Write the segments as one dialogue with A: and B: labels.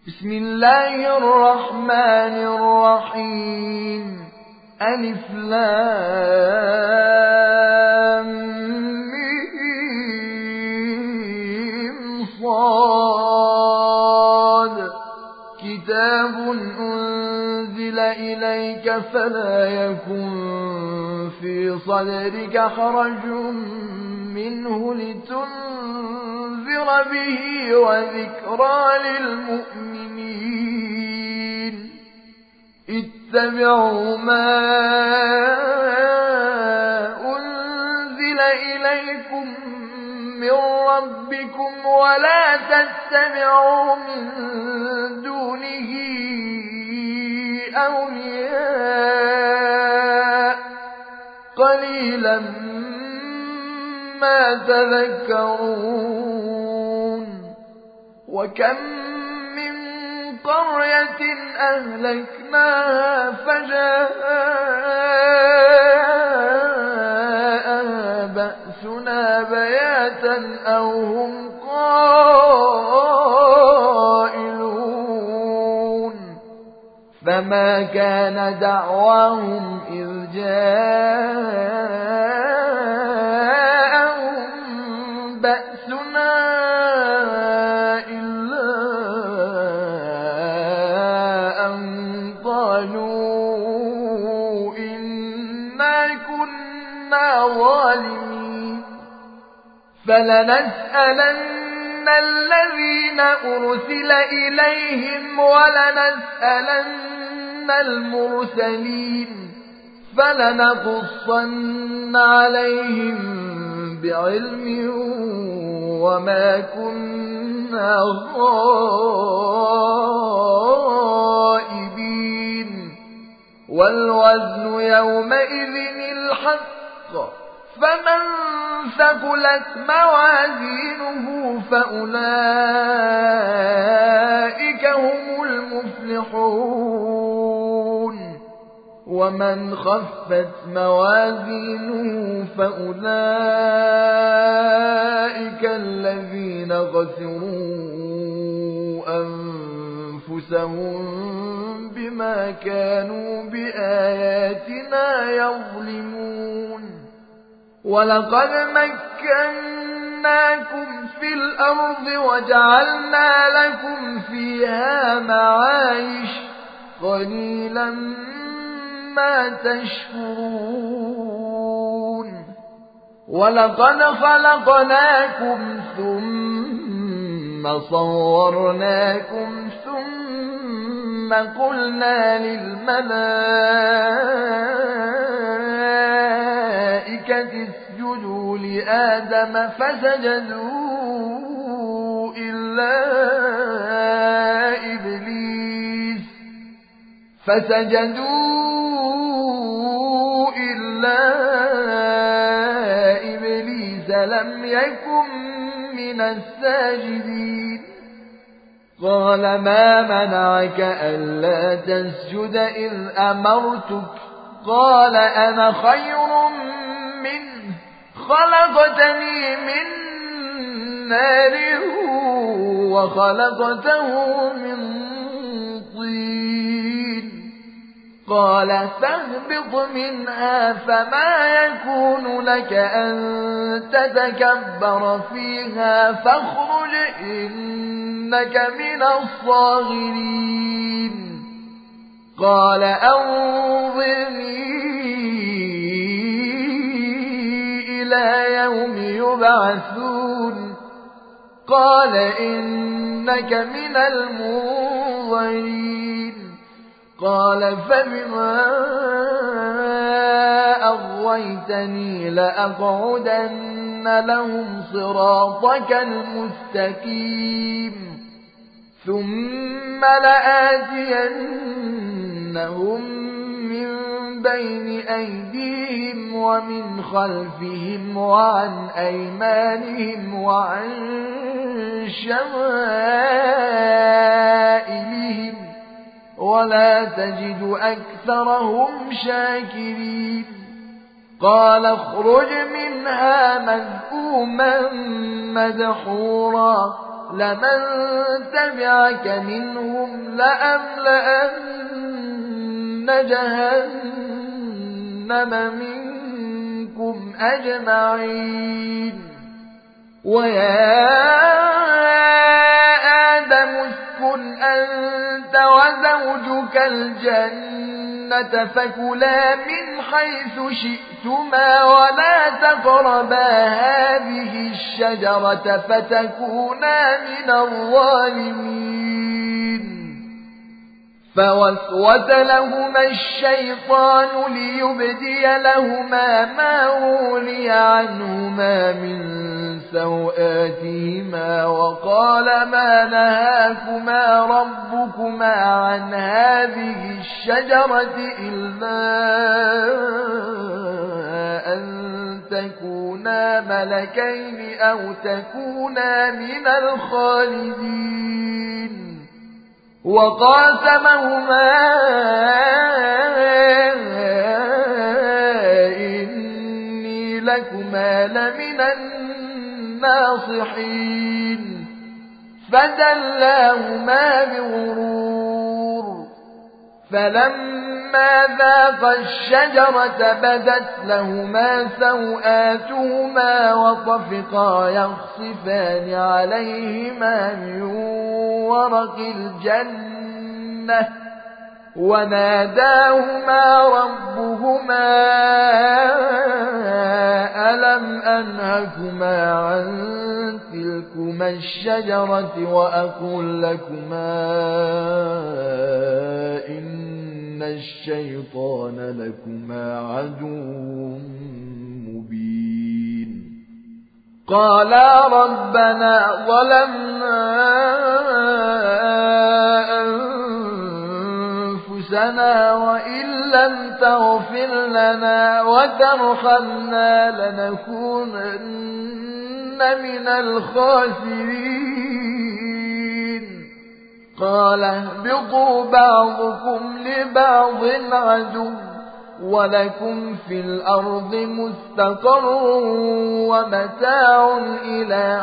A: بسم الله الرحمن الرحيم. ألف لام ميم صاد. كتاب أنزل إليك فلا يكن في صدرك حرج منه لتنذر به وذكرى للمؤمنين. اتبعوا ما أنزل إليكم من ربكم ولا تتبعوا من دونه أولياء قليلا ما تذكرون. وكم من قرية أهلكناها فجاءها بأسنا بياتا أو هم قائلون. فما كان دعواهم إذ جاءهم بأسنا إلا أن قالوا إنا كنا ظالمين. فلنسألن الذين أرسل إليهم ولنسألن المرسلين فلنقصن عليهم بعلم وما كنا غائبين. والوزن يومئذ الحق فمن ثقلت موازينه فأولئك هم المفلحون. ومن خفت موازينه فأولئك الذين خسروا أنفسهم بما كانوا بآياتنا يظلمون. ولقد مكناكم في الأرض وجعلنا لكم فيها معايش قليلا ما تشكرون. ولقد خلقناكم ثم صورناكم ثم قلنا للملائكة اسجدوا لآدم فسجدوا إلا إبليس لم يكن من الساجدين. قال ما منعك ألا تسجد إذ أمرتك؟ قال أنا خير منه خلقتني من نار وخلقته من طين. قال فاهبط منها فما يكون لك أن تتكبر فيها فاخرج إنك من الصاغرين. قال أنظرني إلى يوم يبعثون. قال إنك من المنظرين. قال فبما أغويتني لأقعدن لهم صراطك المستقيم ثم لآتينهم من بين أيديهم ومن خلفهم وعن أيمانهم وعن شمائلهم ولا تجد أكثرهم شاكرين. قال اخرج منها مذءوما مدحورا لمن تبعك منهم لأملأن جهنم منكم أجمعين ويا آدم اسكن أنت وزوجك الجنة فكلا من حيث شئتما ولا تقربا هذه الشجرة فتكونا من الظالمين فوسوس لهما الشيطان ليبدي لهما ما ولي عنهما من سوآتهما وقال ما نهاكما ربكما عن هذه الشجرة إلا أن تكونا ملكين أو تكونا من الخالدين وقاسمهما إني لكما لمن الناصحين فدلاهما بغرور فلما ذاقا الشجرة بدت لهما سوآتهما وطفقا يخصفان عليهما من ورق الجنة وناداهما ربهما ألم أنهكما عن تلكما الشجرة وأقل لكما إن الشيطان لكما عدو مبين قالا ربنا ظلمنا أنفسنا وإن لم تغفر لنا وترحمنا لنكونن من الخاسرين قال اهبطوا بعضكم لبعض عدو ولكم في الأرض مستقر ومتاع إلى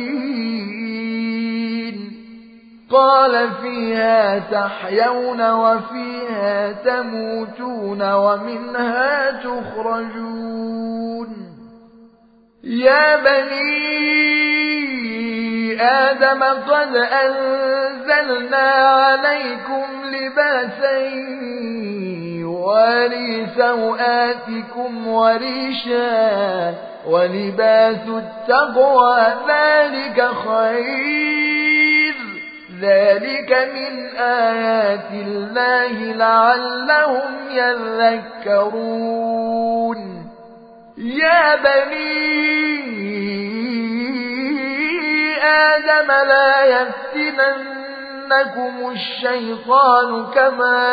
A: حين قال فيها تحيون وفيها تموتون ومنها تخرجون يا بني آدم قد أنزلنا عليكم لباسا يواري سوآتكم وريشا ولباس التقوى ذلك خير ذلك من آيات الله لعلهم يذكرون يا بني آدم لا يفتننكم الشيطان كما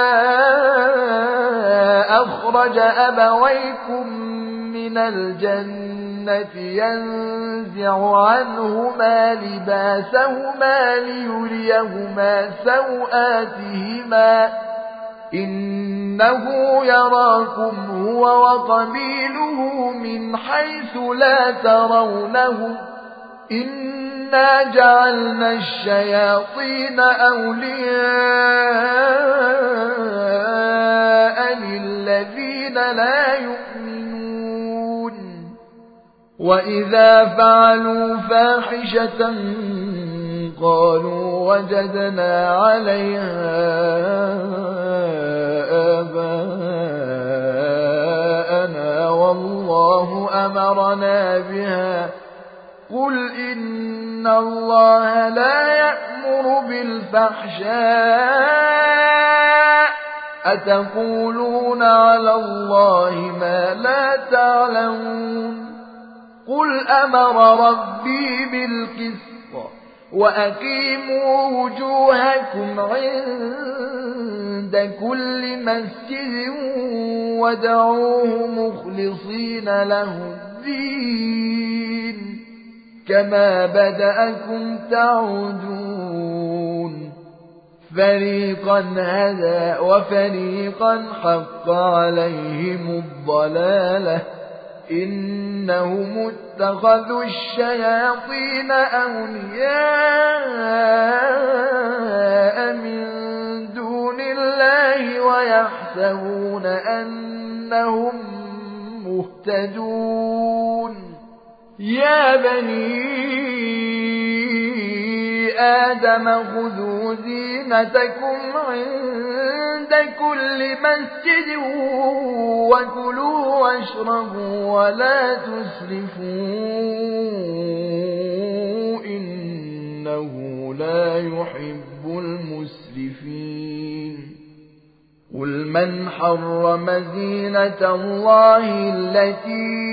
A: أخرج أبويكم من الجنة ينزع عنهما لباسهما ليريهما سوآتهما إنه يراكم هو وقبيله من حيث لا ترونه إنا جعلنا الشياطين أولياء للذين لا يؤمنون وإذا فعلوا فاحشة قالوا وجدنا عليها آباءنا والله أمرنا بها قل إن الله لا يأمر بالفحشاء أتقولون على الله ما لا تعلمون قل أمر ربي بالقسط وأقيموا وجوهكم عند كل مسجد وادعوه مخلصين له الدين كما بدأكم تعودون فريقا هدى وفريقا حق عليهم الضلالة إنهم اتخذوا الشياطين أولياء من دون الله ويحسبون أنهم مهتدون يا بني آدم خذوا زينتكم عند كل مسجد وكلوا واشربوا ولا تسرفوا إنه لا يحب المسرفين قل من حرم زينة الله التي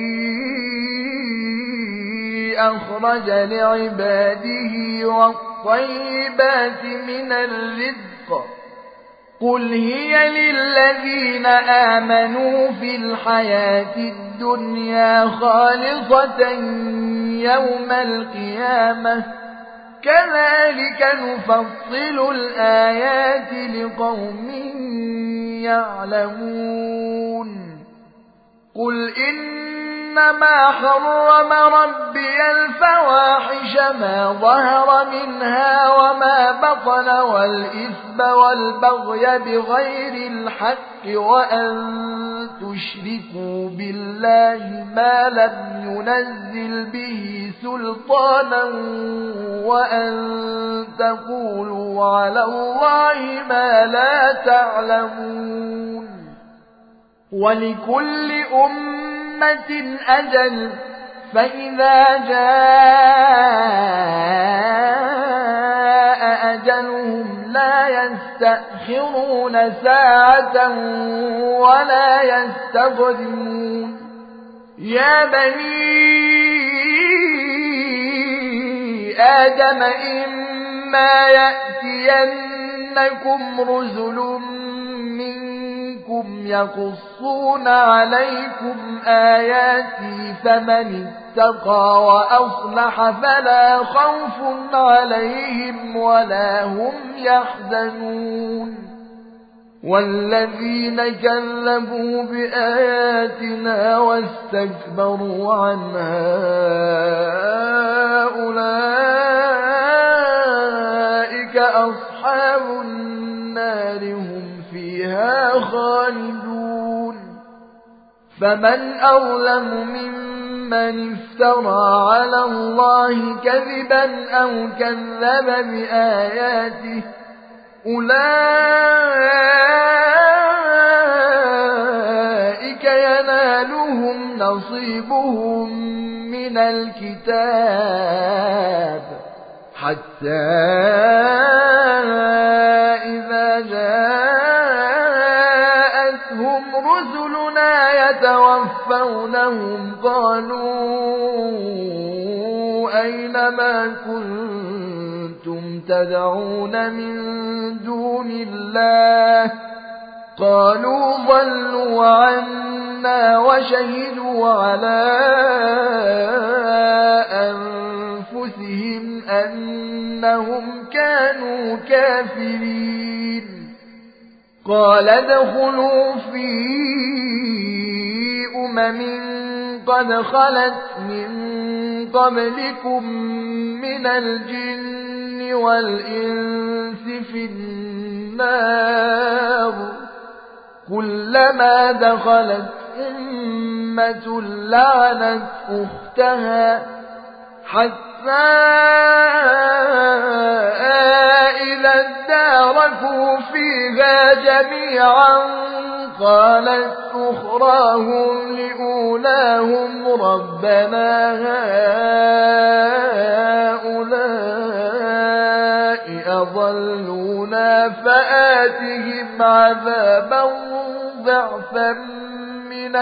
A: أخرج لعباده والطيبات من الرزق قل هي للذين آمنوا في الحياة الدنيا خالصة يوم القيامة كذلك نفصل الآيات لقوم يعلمون قل إنما حرم ربي الفواحش ما ظهر منها وما بطن والإثم والبغي بغير الحق وأن تشركوا بالله ما لم ينزل به سلطانا وأن تقولوا على الله ما لا تعلمون ولكل أمة أجل فإذا جاء أجلهم لا يستأخرون ساعة ولا يستقدمون يا بني آدم إما يأتينكم رسل يقصون عليكم آياتي فمن اتقى وأصلح فلا خوف عليهم ولا هم يحزنون والذين كذبوا بآياتنا واستكبروا عنها أولئك أصحاب النار هم فيها خالدون فمن أظلم ممن افترى على الله كذبا أو كذب بآياته أولئك ينالهم نصيبهم من الكتاب حتى إذا جاءتهم رسلنا يتوفونهم قالوا أين ما كنتم تدعون من دون الله قالوا ضلوا عنا وشهدوا على أنفسهم أنهم كانوا كافرين قال ادخلوا في قد خلت من قبلكم من الجن والإنس في النار كلما دخلت أمة لعنت أختها حتى إذا اداركوا فيها جميعا قالت أخراهم لأولاهم ربنا هؤلاء أضلونا فآتهم عذابا ضعفا من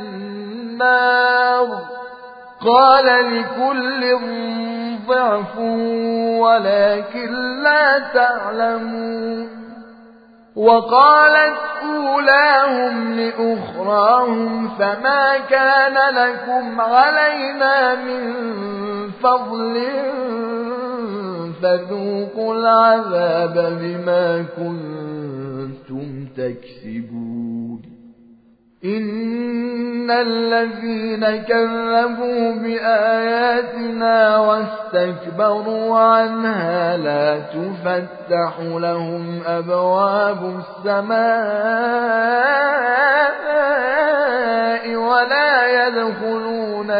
A: النار قال لكل ضعف ولكن لا تعلمون وقالت أولاهم لأخراهم فما كان لكم علينا من فضل فذوقوا العذاب بما كنتم تكسبون إن الذين كذبوا بآياتنا واستكبروا عنها لا تفتح لهم أبواب السماء ولا يدخلون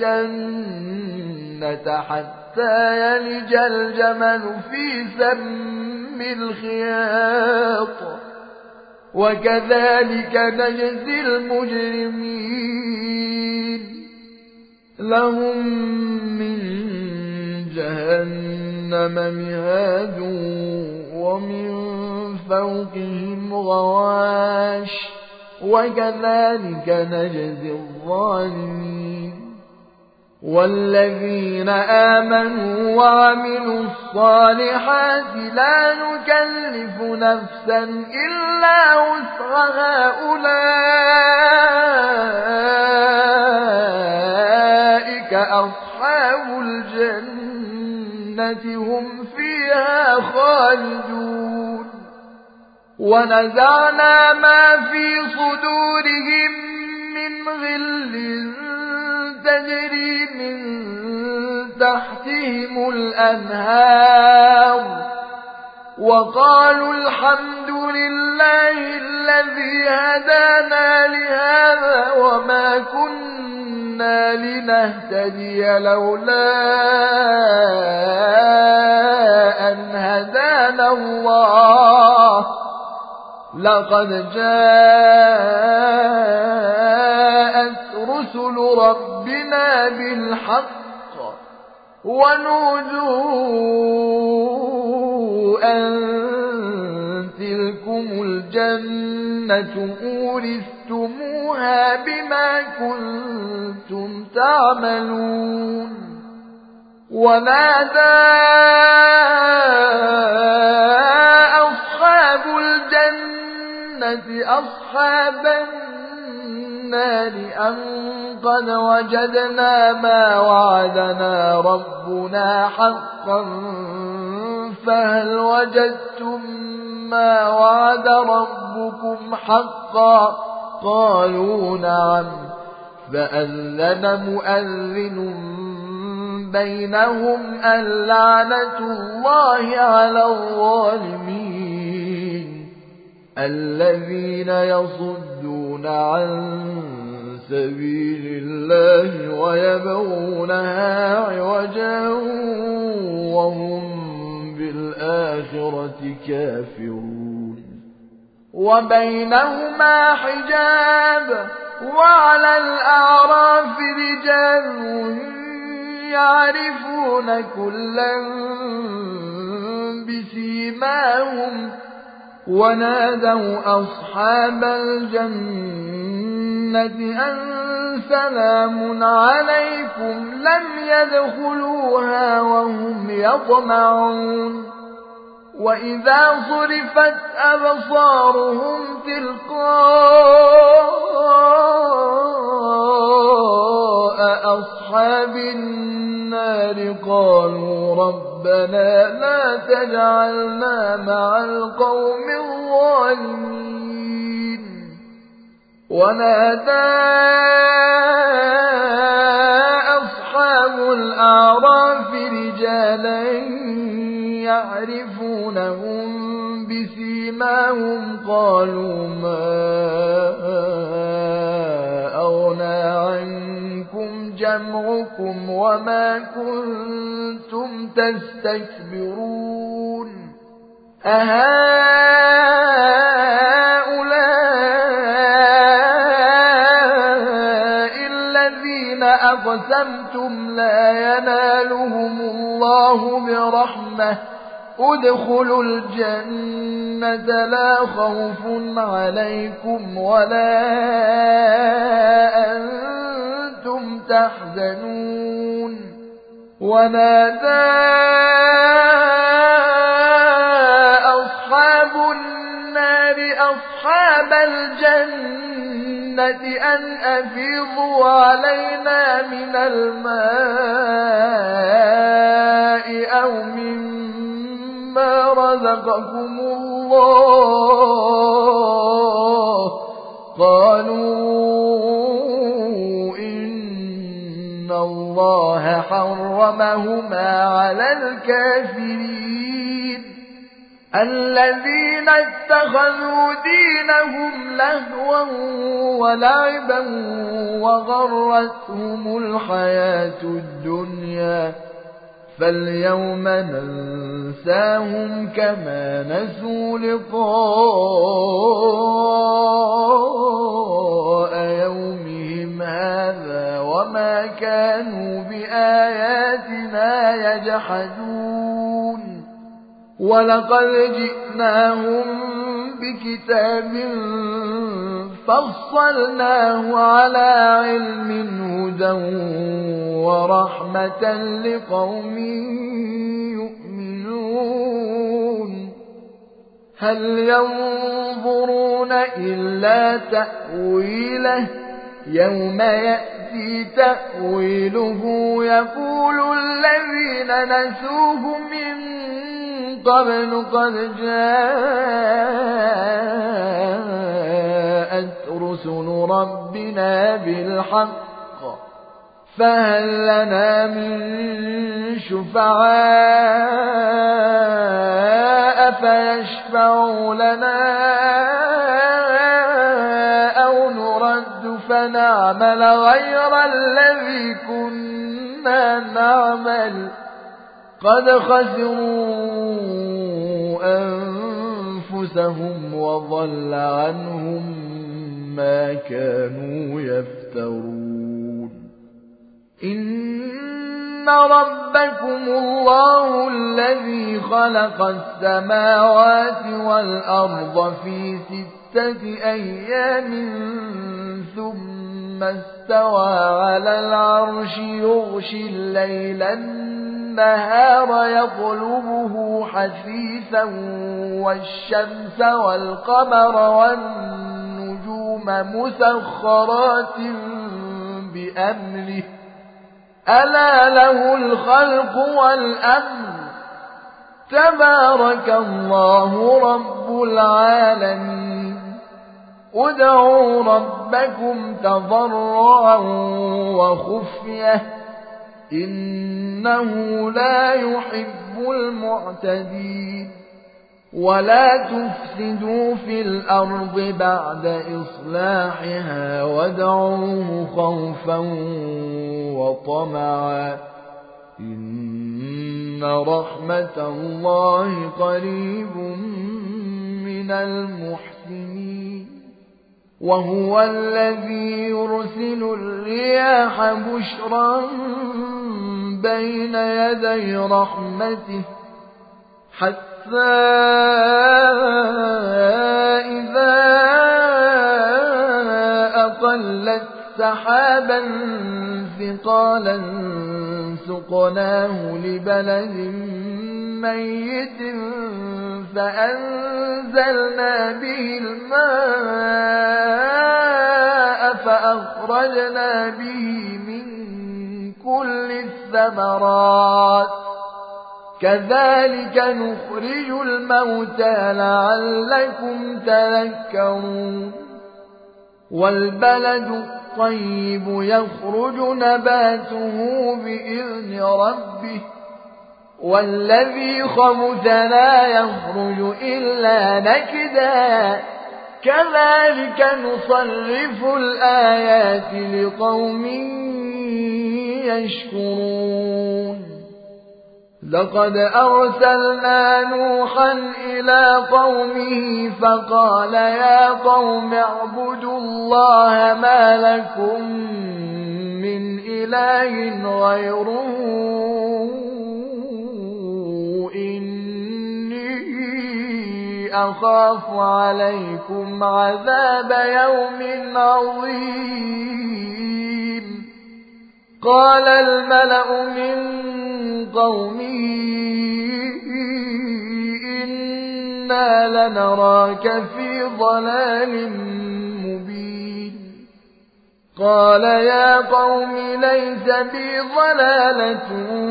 A: الجنة حتى يلج الجمل في سم الخياط وكذلك نجزي المجرمين لهم من جهنم مهاد ومن فوقهم غواش وكذلك نجزي الظالمين والذين آمنوا وعملوا الصالحات لا نكلف نفسا إلا وسعها أولئك أصحاب الجنة هم فيها خالدون ونزعنا ما في صدورهم من غل تجري من تحتهم الأنهار وقالوا الحمد لله الذي هدانا لهذا وما كنا لنهتدي لولا أن هدانا الله لقد جاءت رسل ربنا بالحق ونودوا أن تلكم الجنة أورثتموها بما كنتم تعملون ونادى أصحاب الجنة أصحاب النار أن قد وجدنا ما وعدنا ربنا حقا فهل وجدتم ما وعد ربكم حقا قالوا نعم فأذن مؤذن بينهم اللعنة الله على الظالمين الذين يصدون عن سبيل الله ويبغونها عوجا وهم بالآخرة كافرون وبينهما حجاب وعلى الأعراف رجال يعرفون كلا بسيماهم ونادوا أصحاب الجنة أن سلام عليكم لم يدخلوها وهم يطمعون وإذا صرفت أبصارهم تلقاء أصحاب النار قالوا ربنا لا تجعلنا مع القوم الظالمين ونادى أصحاب الأعراف رجالا يعرفونهم بسيماهم قالوا ما أغنى عنكم جمعكم وما كنتم تستكبرون أهؤلاء الذين أقسمتم لا ينالهم الله برحمة ادخلوا الجنة لا خوف عليكم ولا أنتم تحزنون ونادى أصحاب النار أصحاب الجنة أن أفيضوا علينا من الماء أو مما رزقكم الله قالوا الله حرمهما على الكافرين الذين اتخذوا دينهم لهوا ولعبا وغرتهم الحياة الدنيا فاليوم ننساهم كما نسوا لقاء يومهم هذا وما كانوا بآياتنا يجحدون ولقد جئناهم بكتاب فصلناه على علم هدى ورحمة لقوم يؤمنون هل ينظرون إلا تأويله يوم يأتي تأويله يقول الذين نسوه من قبل قد جاءت رسل ربنا بالحق فهل لنا من شفعاء فيشفعوا لنا أو نرد فنعمل غير الذي كنا نعمل قد خسروا أنفسهم وضل عنهم ما كانوا يفترون إن ربكم الله الذي خلق السماوات والأرض في 6 أيام ثم استوى على العرش يغشي الليل النهار يطلبه حثيثا والشمس والقمر والنجوم مسخرات بأمره ألا له الخلق والأمر تبارك الله رب العالمين ادعوا ربكم تضرعا وخفية إنه لا يحب المعتدين ولا تفسدوا في الأرض بعد إصلاحها وادعوه خوفا وطمعا إن رحمة الله قريب من المحسنين وهو الذي يرسل الرياح بشرا بين يدي رحمته حتى إذا أقلت سحابا ثقالا سقناه لبلد ميت فأنزلنا به الماء فأخرجنا به من كل الثمرات كذلك نخرج الموتى لعلكم تذكرون والبلد الطيب يخرج نباته بإذن ربه والذي خبث لا يخرج إلا نكدا كذلك نصرف الآيات لقوم يشكرون لقد أرسلنا نوحا إلى قومه فقال يا قوم اعبدوا الله ما لكم من إله غيره إني أخاف عليكم عذاب يوم عظيم قال الملأ من قومه إنا لنراك في ضلال مبين قال يا قوم ليس بي ضلالة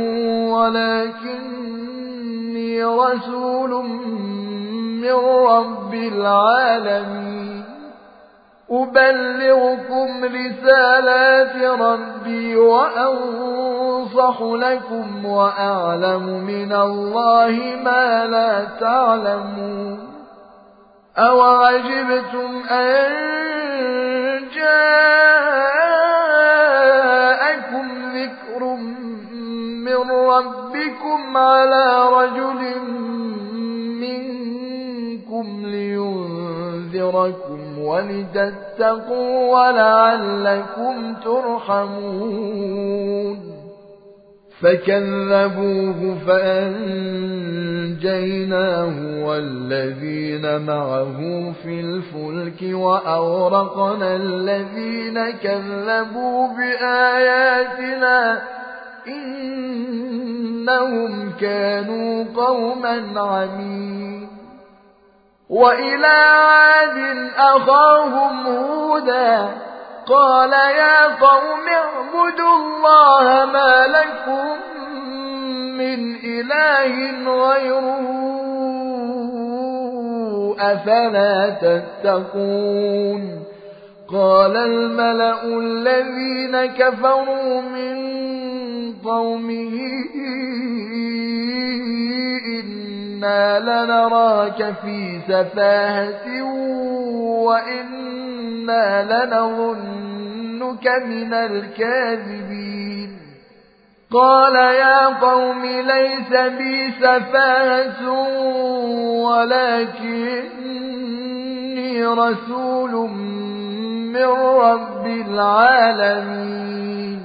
A: ولكني رسول من رب العالمين أبلغكم رسالات ربي وأنصح لكم وأعلم من الله ما لا تعلمون أوعجبتم أن جاءكم ذكر من ربكم على رجل منكم لينذركم ولتتقوا ولعلكم ترحمون فكذبوه فأنجيناه والذين معه في الفلك وأغرقنا الذين كذبوا بآياتنا إنهم كانوا قوما عمين وإلى عاد أخاهم هودا قال يا قوم اعبدوا الله ما لكم من إله غيره أفلا تتقون قال الملأ الذين كفروا من قومه إنا لنراك في سفاهة وإنا لنظنك من الكاذبين قال يا قوم ليس بي سفاهة ولكني رسول من رب العالمين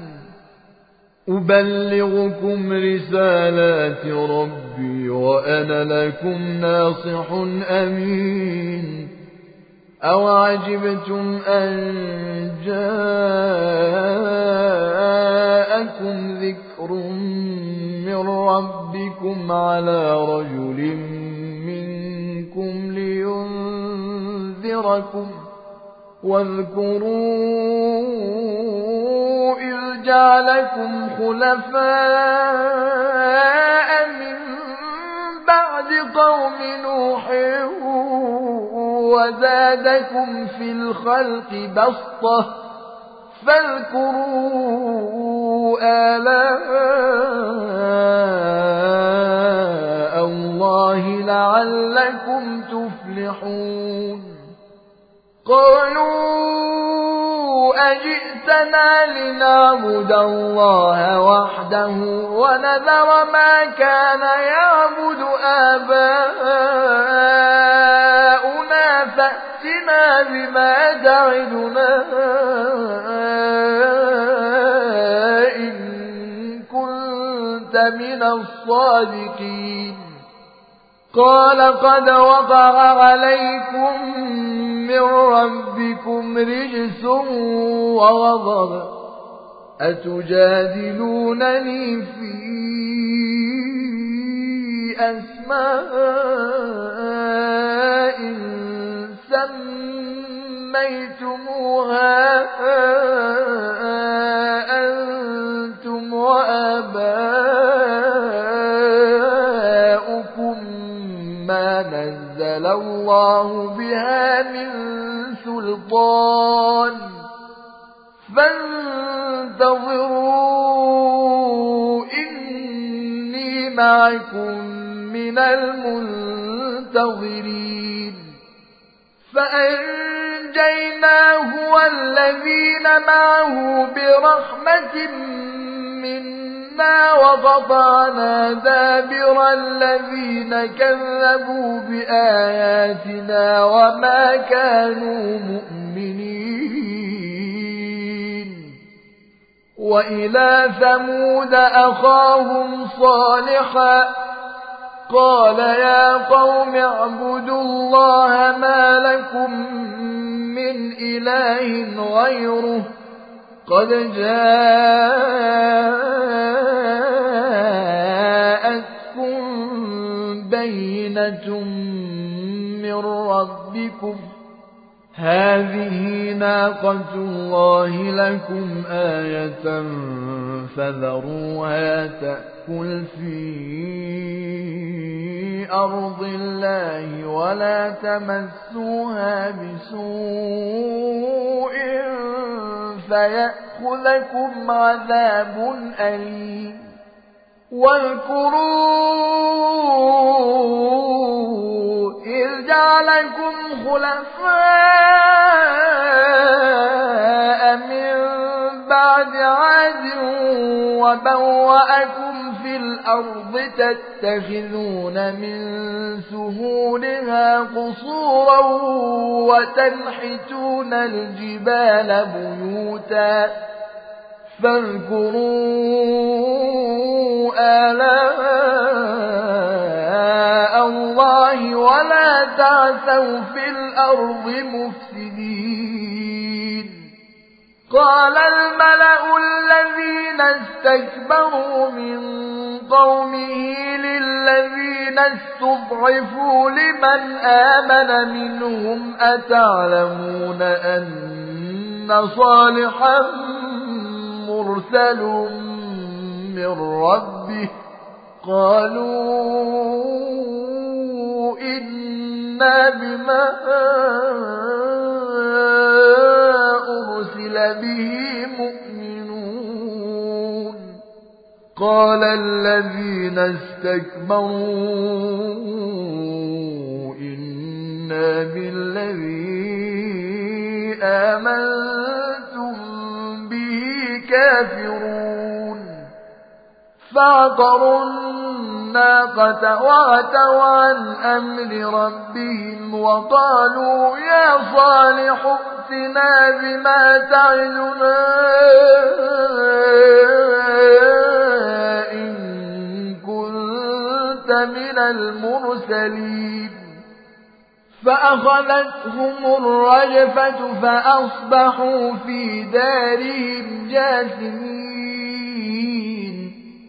A: أبلغكم رسالات ربي وأنا لكم ناصح أمين أوعجبتم أن جاءكم ذكر من ربكم على رجل منكم لينذركم واذكروا إذ جعلكم خلفاء من بعد قوم نوح وزادكم في الخلق بسطة فاذكروا آلاء الله لعلكم تفلحون قالوا أجئتنا لنعبد الله وحده ونذر ما كان يعبد آباؤنا فأتنا بما تعدنا إن كنت من الصادقين قال قد وقع عليكم من ربكم رجس وغضب أتجادلونني في أسماء سميتموها أنتم وآباؤكم ما نزل الله بها من سلطان فانتظروا إني معكم من المنتظرين فأنجيناه والذين معه برحمة منا وقطعنا دابر الذين كذبوا بآياتنا وما كانوا مؤمنين وإلى ثمود أخاهم صالحا قال يا قوم اعبدوا الله ما لكم من إله غيره قد جاءتكم بينة من ربكم هذه ناقة الله لكم آية فذروها تأكل في أرض الله ولا تمسوها بسوء فيأخذكم عذاب أليم واذكروا إذ جعلكم خلفاء من بعد عاد وبوأكم في الأرض تتخذون من سهولها قصورا وتنحتون الجبال بيوتا فاذكروا آلاء الله ولا تعثوا في الأرض مفسدين قال الملأ الذين استكبروا من قومه للذين استضعفوا لمن آمن منهم أتعلمون أن صالحا مرسل من ربه قالوا إنا بما أرسل به مؤمنون قال الذين استكبروا إنا بالذي آمنتم كافرون فعقروا الناقة وعتوا عن أمر ربهم وقالوا يا صالح ائتنا بما تعدنا إن كنت من المرسلين فأخذتهم الرجفة فأصبحوا في دارهم جاثمين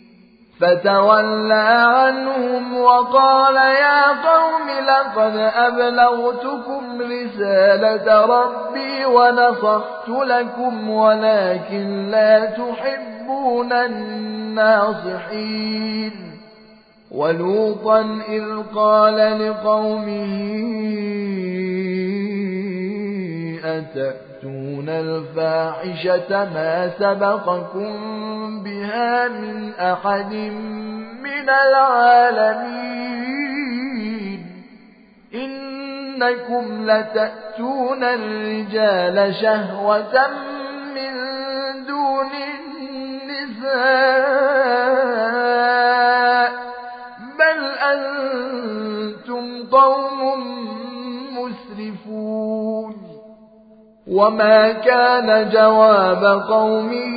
A: فتولى عنهم وقال يا قوم لقد أبلغتكم رسالة ربي ونصحت لكم ولكن لا تحبون الناصحين ولوطا إذ قال لقومه أتأتون الفاحشة ما سبقكم بها من أحد من العالمين إنكم لتأتون الرجال شهوة من دون النساء بل أنتم قوم مسرفون وما كان جواب قومه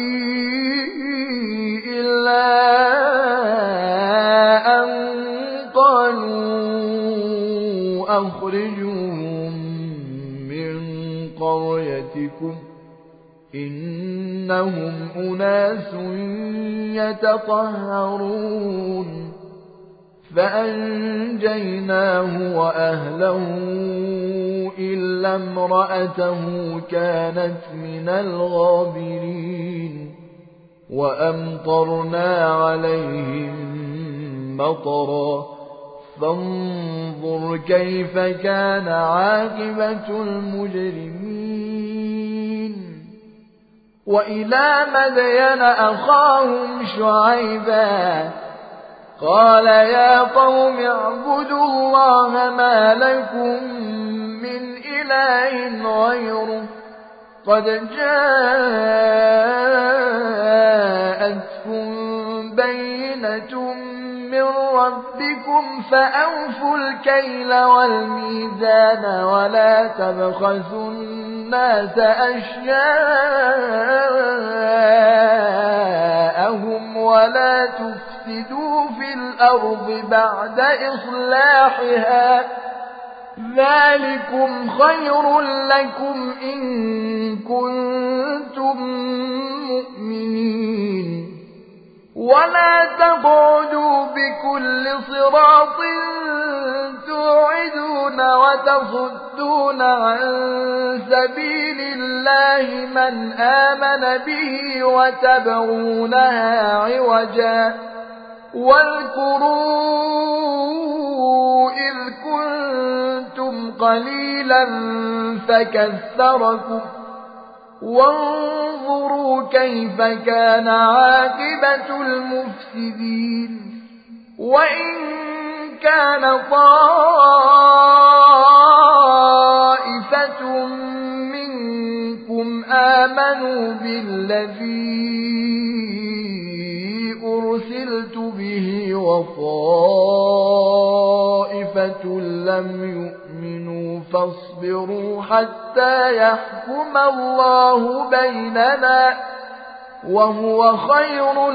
A: إلا أن قالوا أخرجوهم من قريتكم إنهم أناس يتطهرون فأنجيناه وأهله إلا امرأته كانت من الغابرين وأمطرنا عليهم مطرا فانظر كيف كان عاقبة المجرمين وإلى مدين أخاهم شعيبا قال يا قوم اعبدوا الله ما لكم من إله غيره قد جاءتكم بينة من ربكم فأوفوا الكيل والميزان ولا تبخسوا الناس أشياءهم ولا تفسدوا في الأرض بعد إصلاحها ذلكم خير لكم إن كنتم مؤمنين ولا تقعدوا بكل صراط توعدون وتصدون عن سبيل الله من آمن به وتبغونها عوجا واذكروا منكم قليلا فكثركم وانظروا كيف كان عاقبة المفسدين وإن كان طائفة منكم آمنوا بالذي أرسلت به وطائفة لم يؤمنوا فاصبروا حتى يحكم الله بيننا وهو خير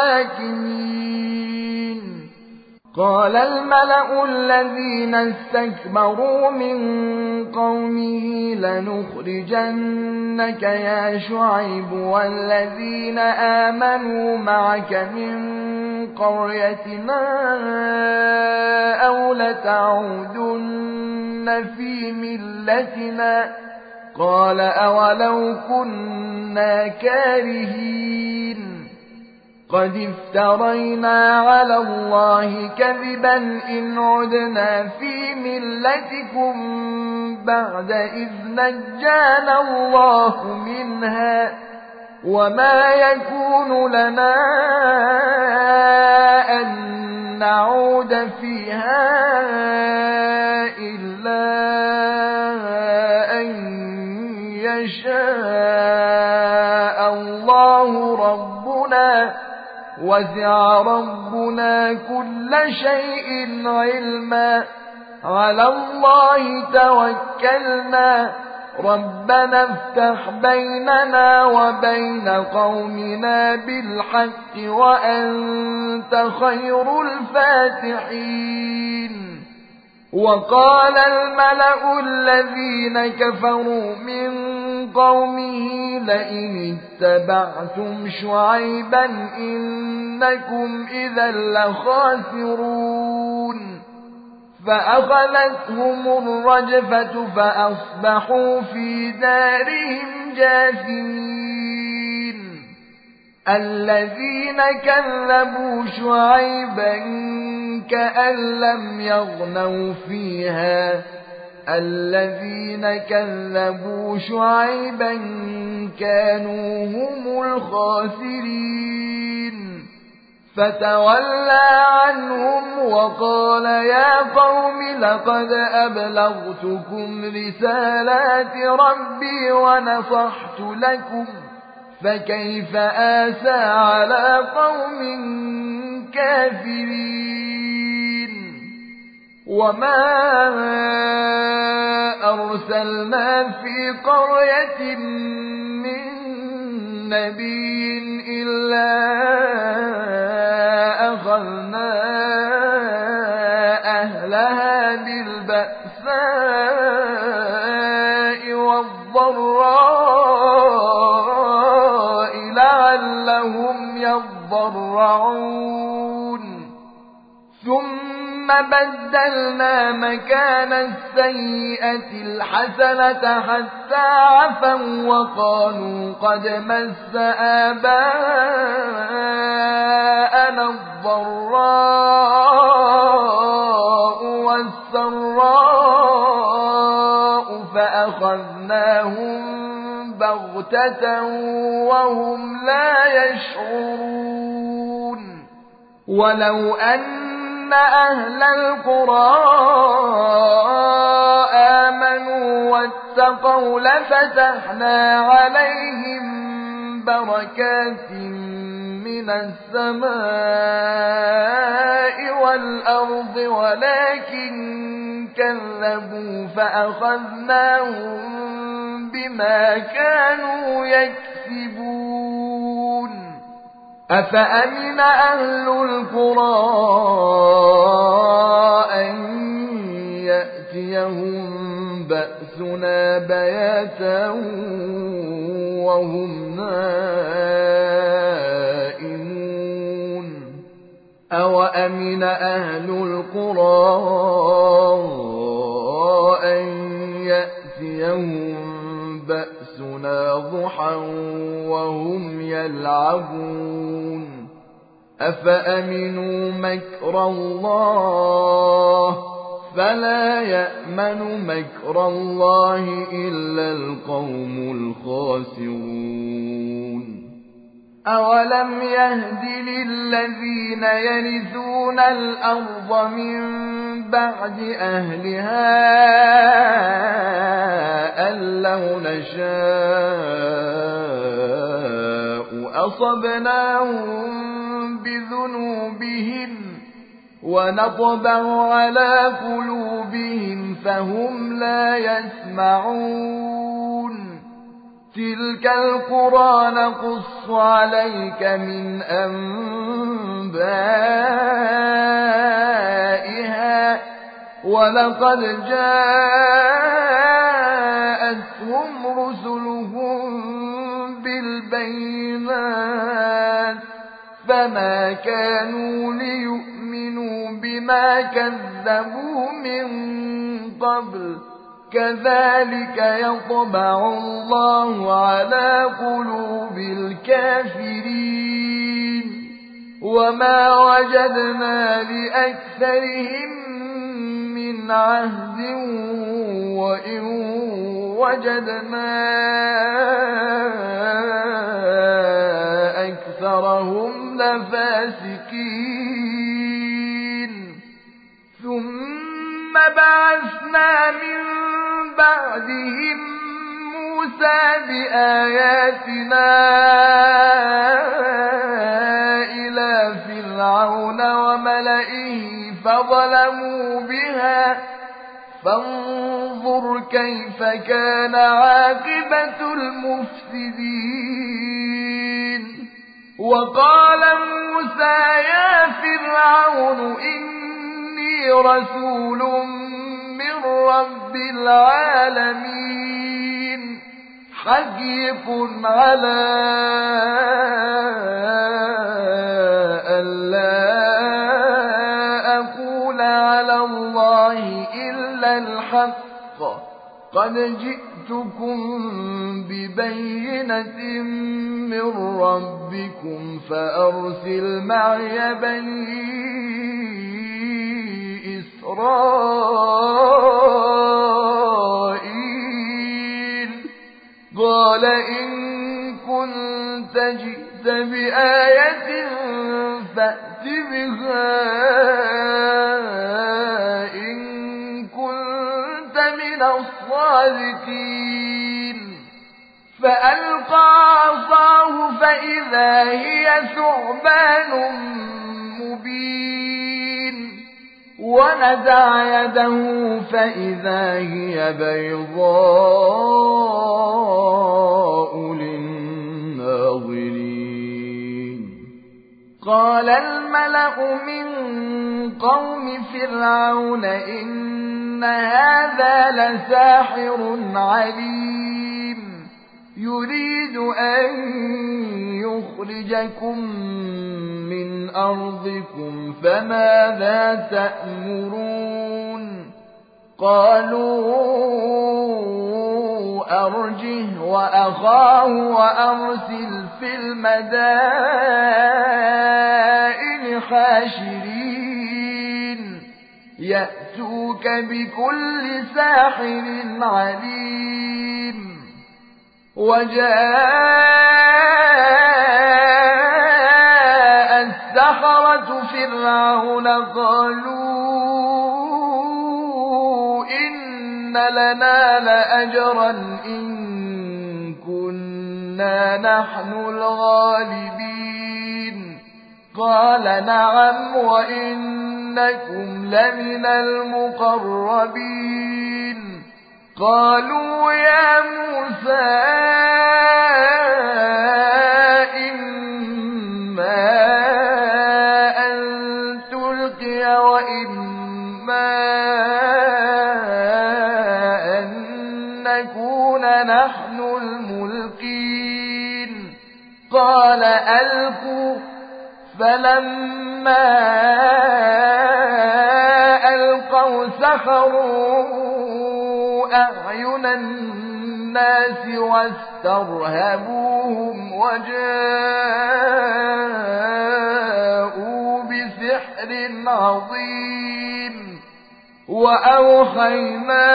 A: الحاكمين. قال الملأ الذين استكبروا من قومه لنخرجنك يا شعيب والذين آمنوا معك من قريتنا أو لتعودن في ملتنا قال أولو كنا كارهين قد افترينا على الله كذبا إن عدنا في ملتكم بعد إذ نجانا الله منها وما يكون لنا أن نعود فيها إلا أن يشاء الله ربنا وسع ربنا كل شيء علما على الله توكلنا ربنا افتح بيننا وبين قومنا بالحق وأنت خير الفاتحين. وقال الملأ الذين كفروا من قومه لئن اتبعتم شعيبا إنكم إذا لخاسرون فأخذتهم الرجفة فأصبحوا في دارهم جاثمين. الذين كذبوا شعيبا كأن لم يغنوا فيها الذين كذبوا شعيبا كانوا هم الخاسرين فتولى عنهم وقال يا قوم لقد أبلغتكم رسالات ربي ونصحت لكم فكيف آسى على قوم كافرين. وما أرسلنا في قرية من نبي إلا أخذنا أهلها بالبأساء والضراء لعلهم يضرعون ثم بدلنا مكان السيئة الحسنة حتى عفوا وقالوا قد مس آباءنا الضراء والسراء فأخذناهم بغتة وهم لا يشعرون. ولو أن أهل القرى آمنوا واتقوا لفتحنا عليهم بركات من السماء والأرض ولكن كذبوا فأخذناهم بما كانوا يكسبون. أفأمن أهل القرى أن يأتيهم بأسنا بياتا وهم نائمون أوأمن أهل القرى أن يأتيهم بأسنا ضحى وهم يلعبون أفأمنوا مكر الله فلا يأمن مكر الله إلا القوم الخاسرون أولم يهد للذين يرثون الأرض من بعد أهلها أن لو نشاء أصبناهم بذنوبهم ونطبع على قلوبهم فهم لا يسمعون تلك القرى نقص عليك من أنبائها ولقد جاءتهم رسلهم بالبينات فما كانوا ليؤمنوا بما كذبوا من قبل كذلك يطبع الله على قلوب الكافرين وما وجدنا لأكثرهم من عهد وإن وجدنا أكثرهم لفاسقين ثم بعثنا من بعدهم موسى بآياتنا إلى فرعون وملئه فظلموا بها فانظر كيف كان عاقبة المفسدين وقال موسى يا فرعون إني رسول من رب العالمين حقيق على ألا أقول على الله إلا الحق قد جئتكم ببينة من ربكم فأرسل معي بني إسرائيل قال إن كنت جئت بآية فأت بها إن كنت من الصادقين فألقى عصاه فإذا هي ثعبان مبين ونزع يده فإذا هي بيضاء للناظرين قال الملأ من قوم فرعون إن هذا لساحر عليم يريد أن يخرجكم من أرضكم فماذا تأمرون قالوا أرجه وأخاه وأرسل في المدائن حاشرين يأتوك بكل ساحر عليم وجاء السحرة فرعون قالوا إن لنا لأجرا إن كنا نحن الغالبين قال نعم وإنكم لمن المقربين قالوا يا موسى إما أن تلقي وإما أن نكون نحن الملقين قال ألقوا فلما ألقوا سحروا أعين الناس واسترهبوهم وجاءوا بسحر عظيم وأوحينا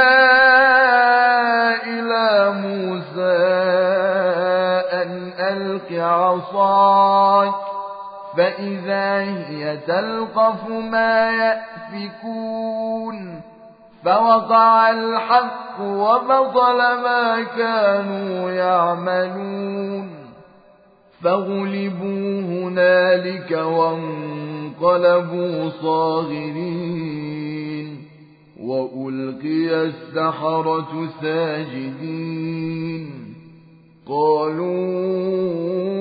A: إلى موسى أن ألق عصاك فإذا هي تلقف ما يأفكون فوقع الحق وبطل ما كانوا يعملون فغلبوا هنالك وانقلبوا صاغرين وألقي السحرة ساجدين قالوا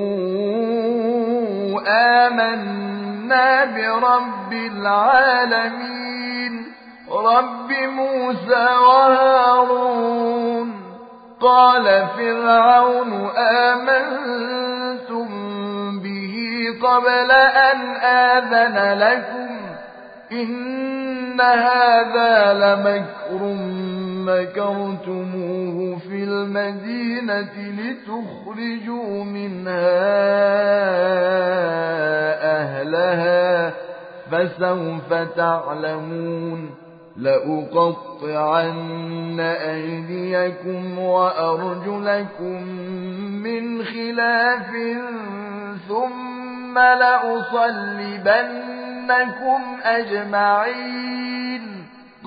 A: آمنا برب العالمين رب موسى وهارون قال فرعون آمنتم به قبل أن آذن لكم إن هذا لمكر مكرتموه في المدينة لتخرجوا منها أهلها فسوف تعلمون لأقطعن أيديكم وأرجلكم من خلاف ثم لأصلبنكم أجمعين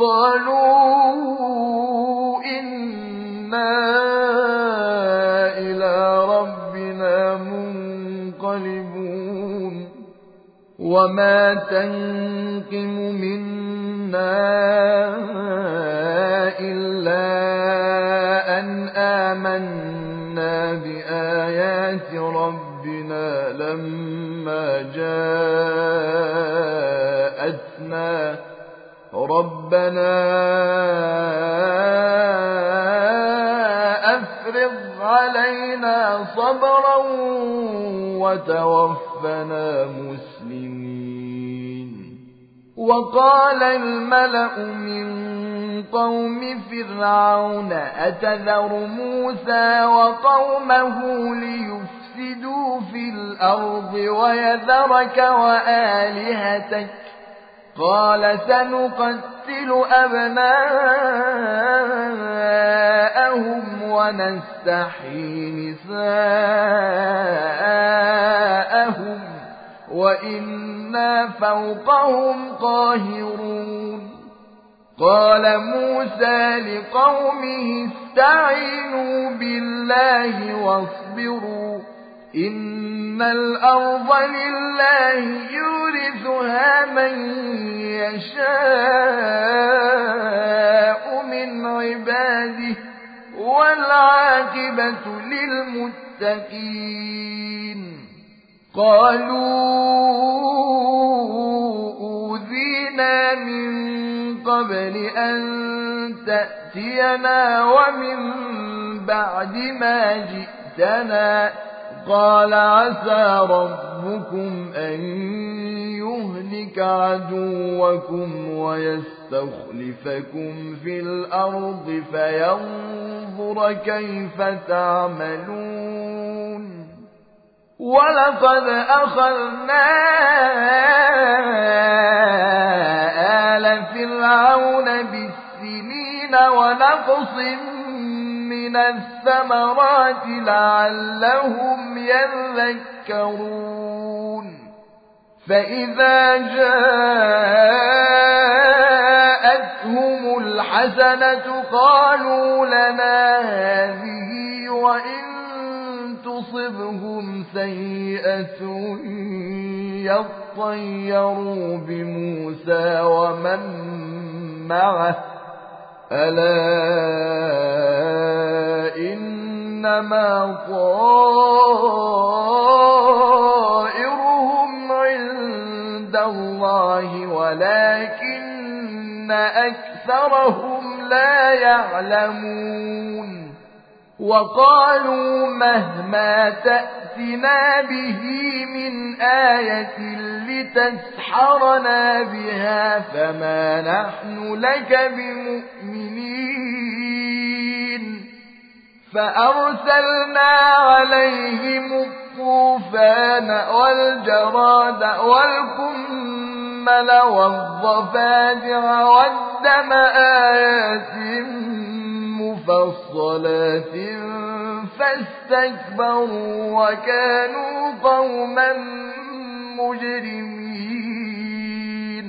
A: قالوا إنا إلى ربنا منقلبون وما تنقم منا إلا أن آمنا بآيات ربنا لما جاءتنا ربنا أفرغ علينا صبرا وتوفنا مسلمين وقال الملأ من قوم فرعون أتذر موسى وقومه ليفسدوا في الأرض ويذرك وآلهتك قال سنقتل أبناءهم ونستحيي نساءهم وإنا فوقهم قاهرون قال موسى لقومه استعينوا بالله واصبروا إن الأرض لله يورثها من يشاء من عباده والعاقبة للمتقين قالوا أوذينا من قبل أن تأتينا ومن بعد ما جئتنا قال عسى ربكم أن يهلك عدوكم ويستخلفكم في الأرض فينظر كيف تعملون ولقد أخذنا آل فرعون بالسنين ونقص من الثمرات لعلهم يذكرون فإذا جاءتهم الحسنة قالوا لنا هذه وإن تصبهم سيئة يطيروا بموسى ومن معه ألا إنما طائرهم عند الله ولكن أكثرهم لا يعلمون وقالوا مهما تأتنا به من آية لتسحرنا بها فما نحن لك بمؤمنين فأرسلنا عليهم الطوفان والجراد والقمل والضفادع والدم آيات مفصلات فاستكبروا وكانوا قوما مجرمين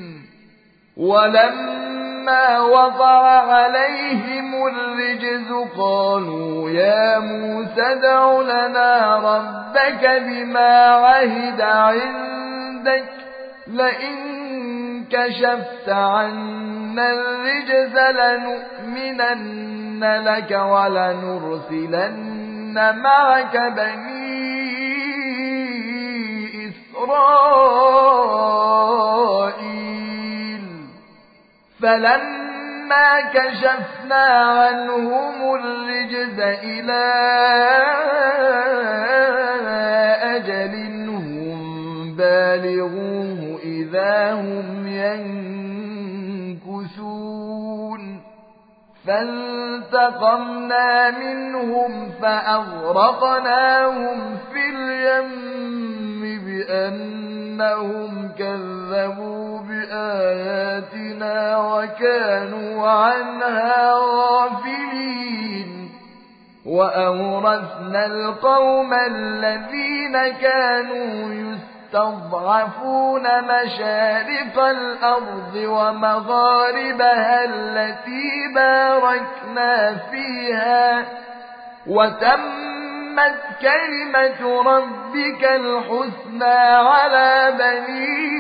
A: ولما وقع عليهم الرجز قالوا يا موسى ادع لنا ربك بما عهد عندك لئن كشفت عنا الرجز لنؤمنن لك ولنرسلن معك بني إسرائيل فلما كشفنا عنهم الرجز إلى أجل هم بالغوه إذا هم ينكثون فانتقمنا منهم فأغرقناهم في اليم بأنهم كذبوا بآياتنا وكانوا عنها غافلين وأورثنا القوم الذين كانوا يستضعفون مشارق الأرض ومغاربها التي باركنا فيها وتمت كلمة ربك الحسنى على بني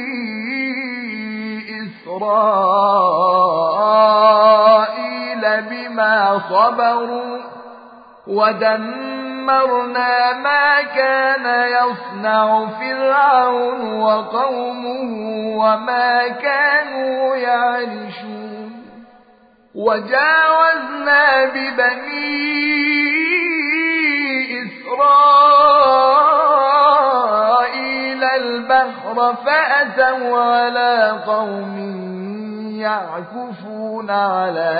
A: إسرائيل بما صبروا ودمرنا ما كان يصنع فرعون وقومه وما كانوا يعرشون وجاوزنا ببني إسرائيل البحر فأتوا على قوم يعكفون على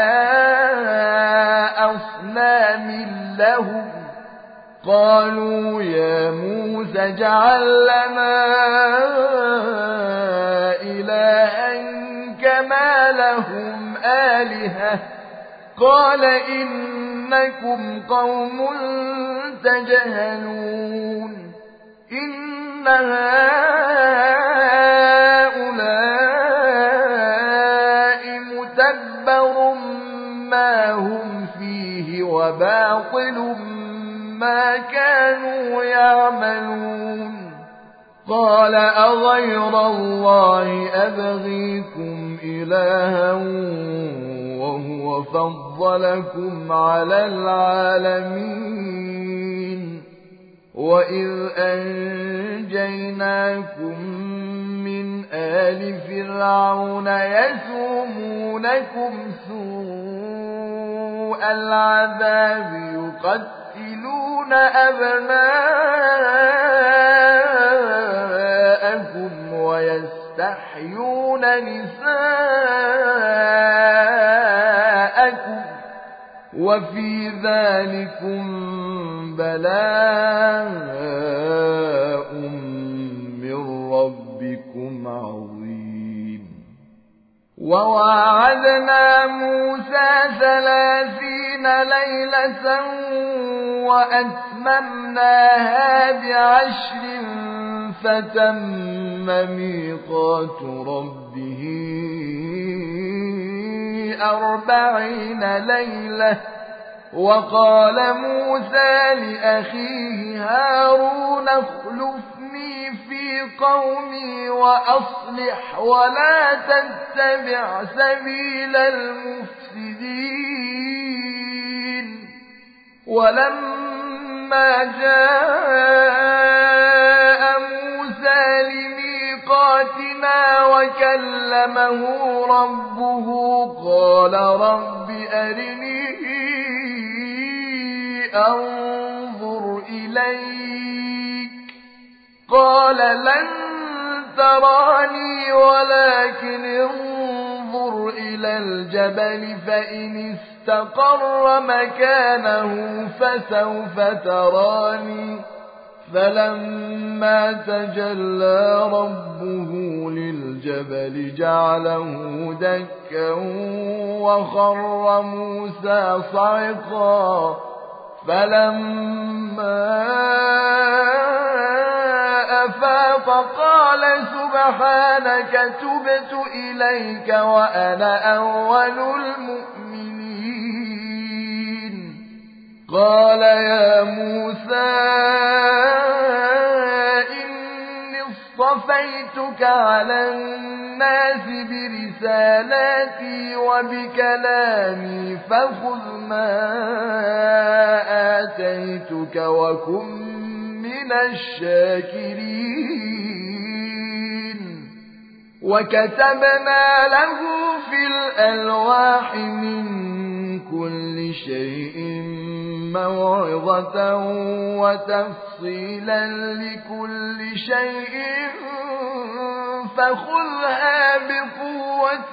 A: أصنام لهم قالوا يا موسى اجعل لنا إلها كما لهم آلهة قال إنكم قوم تجهلون إن هؤلاء متبر ما هم فيه وباطل ما كانوا يعملون قال أغير الله أبغيكم إلها وهو فضلكم على العالمين وإذ أنجيناكم من آل فرعون يسومونكم سوء العذاب يقتلون أبناءكم ويستحيون نساءكم وفي ذلكم بلاء من ربكم عظيم وواعدنا موسى 30 ليلة وأتممناها ب10 فتم ميقات ربه 40 ليلة وقال موسى لأخيه هارون اخلفني في قومي وأصلح ولا تتبع سبيل المفسدين ولما جاء موسى لميقاتنا وكلمه ربه قال رب أرني أنظر إليك قال لن تراني ولكن انظر إلى الجبل فإن استقر مكانه فسوف تراني فلما تجلى ربه للجبل جعله دكا وخر موسى صعقا فلما أفاق قال سبحانك تبت إليك وأنا أول المؤمنين قال يا موسى إني اصطفيتك على الناس برسالاتي وبكلامي فخذ ما آتيتك وكن من الشاكرين وكتبنا له في الألواح من كل شيء موعظة وتفصيلا لكل شيء فخذها بقوة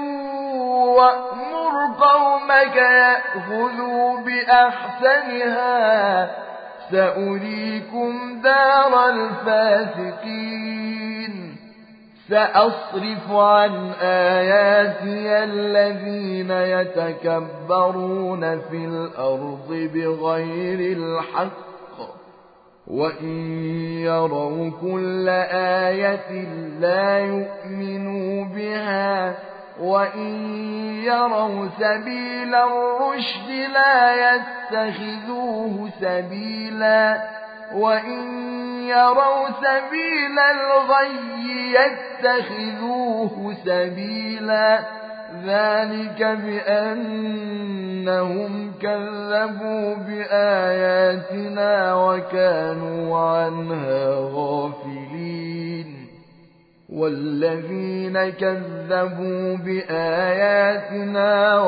A: وأمر قومك يأخذوا بأحسنها سأريكم دار الفاسقين سأصرف عن آياتي الذين يتكبرون في الأرض بغير الحق وإن يروا كل آية لا يؤمنوا بها وإن يروا سبيل الرشد لا يتخذوه سبيلا وإن يروا سبيل الغي يتخذوه سبيلا ذلك بأنهم كذبوا بآياتنا وكانوا عنها غافلين والذين كذبوا بآياتنا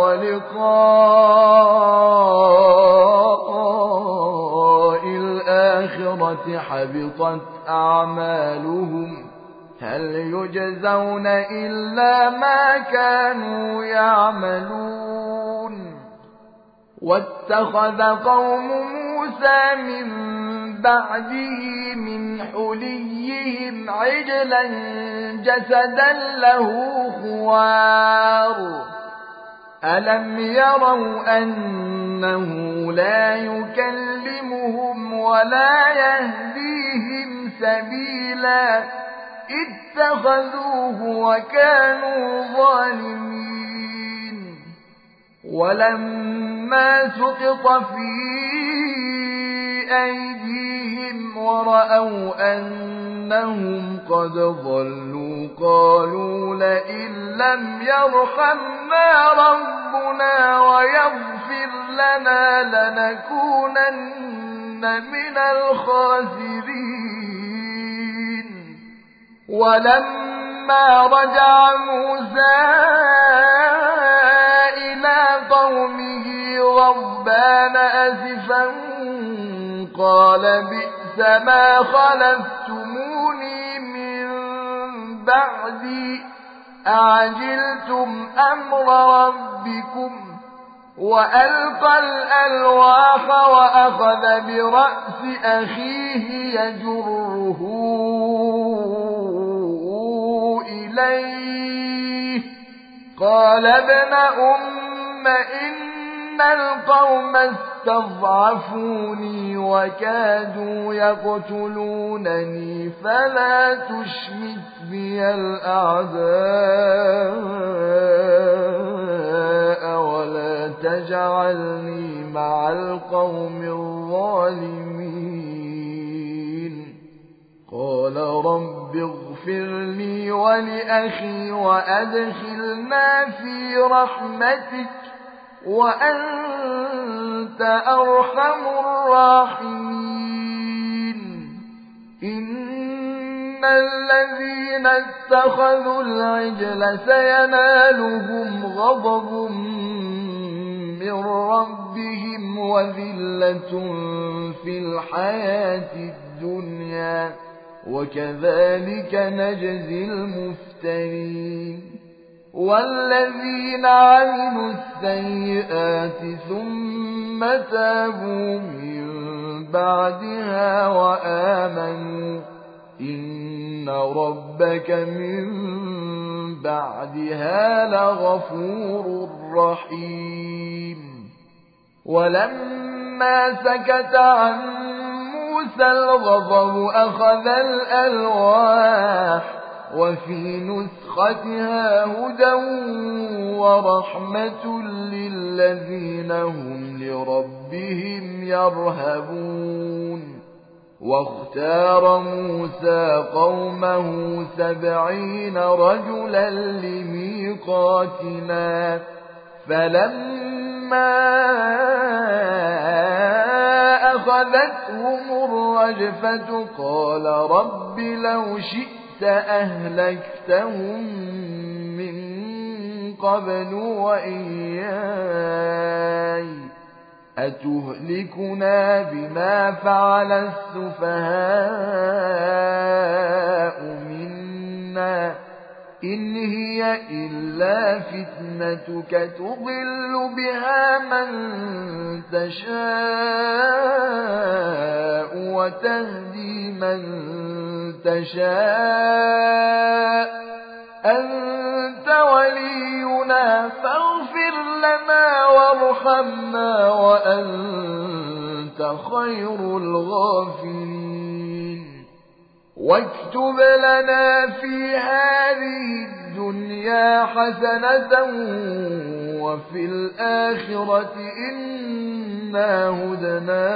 A: ولقاء الآخرة حبطت أعمالهم هل يجزون إلا ما كانوا يعملون واتخذ قوم موسى من بعده من حليهم عجلا جسدا له خوار ألم يروا أنه لا يكلمهم ولا يهديهم سبيلا اتخذوه وكانوا ظالمين ولما سقط في أيديهم ورأوا أنهم قد ضلوا قالوا لئن لم يرحمنا ربنا ويغفر لنا لنكونن من الخاسرين ولما رجع موسى إلى قومه غضبان أسفا قال بئس ما خلفتموني من بعدي أعجلتم أمر ربكم وألقى الألواح وأخذ برأس أخيه يجره إليه قال ابن أم إن القوم استضعفوني وكادوا يقتلونني فلا تشمت بي الأعداء ولا تجعلني مع القوم الظالمين قال رب اغفر لي ولأخي وأدخلنا في رحمتك وأنت أرحم الراحمين إن الذين اتخذوا العجل سينالهم غضب من ربهم وذلة في الحياة الدنيا وكذلك نجزي المفترين والذين عملوا السيئات ثم تابوا من بعدها وآمنوا إن ربك من بعدها لغفور رحيم. ولما سكت عن موسى الغضب أخذ الألواح وفي نسختها هدى ورحمة للذين هم لربهم يرهبون. واختار موسى قومه 70 رجلا لميقاتنا فلما أخذتهم الرجفة قال رب لو شئت أهلكتهم من قبل وإياي أتهلكنا بما فعل السفهاء منا إن هي إلا فتنتك تضل بها من تشاء وتهدي من تشاء أنت ولينا فاغفر لنا وارحمنا وأنت خير الغافرين. واكتب لنا في هذه الدنيا حسنة وفي الآخرة إنا هدنا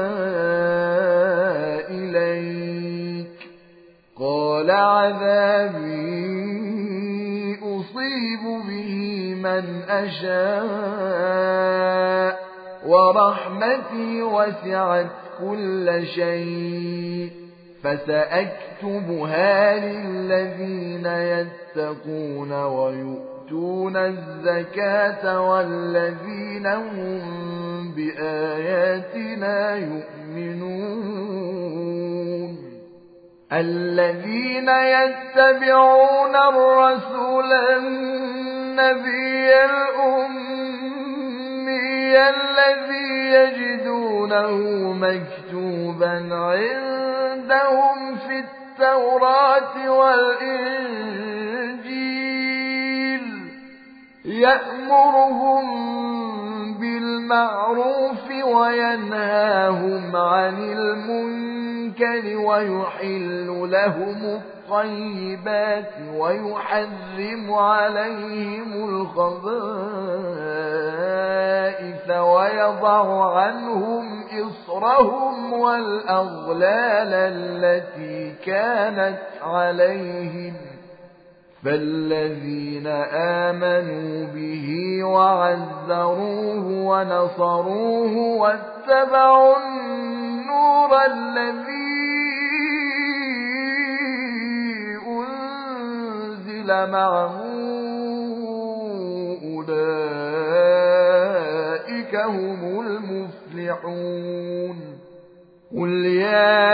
A: إليك قال عذابي أصيب به من أشاء ورحمتي وسعت كل شيء فسأكتبها للذين يتقون ويؤتون الزكاة والذين هم بآياتنا يؤمنون. الذين يتبعون الرسول النبي الأمي الذي يجدونه مكتوبا عندهم في التوراة والإنجيل يأمرهم بالمعروف وينهاهم عن المنكر ويحل لهم الطيبات ويحرم عليهم الخبائث ويضع عنهم إصرهم والأغلال التي كانت عليهم فالذين آمنوا به وعزروه ونصروه واتبعوا النور الذي أنزل معه أولئك هم المفلحون. قل يا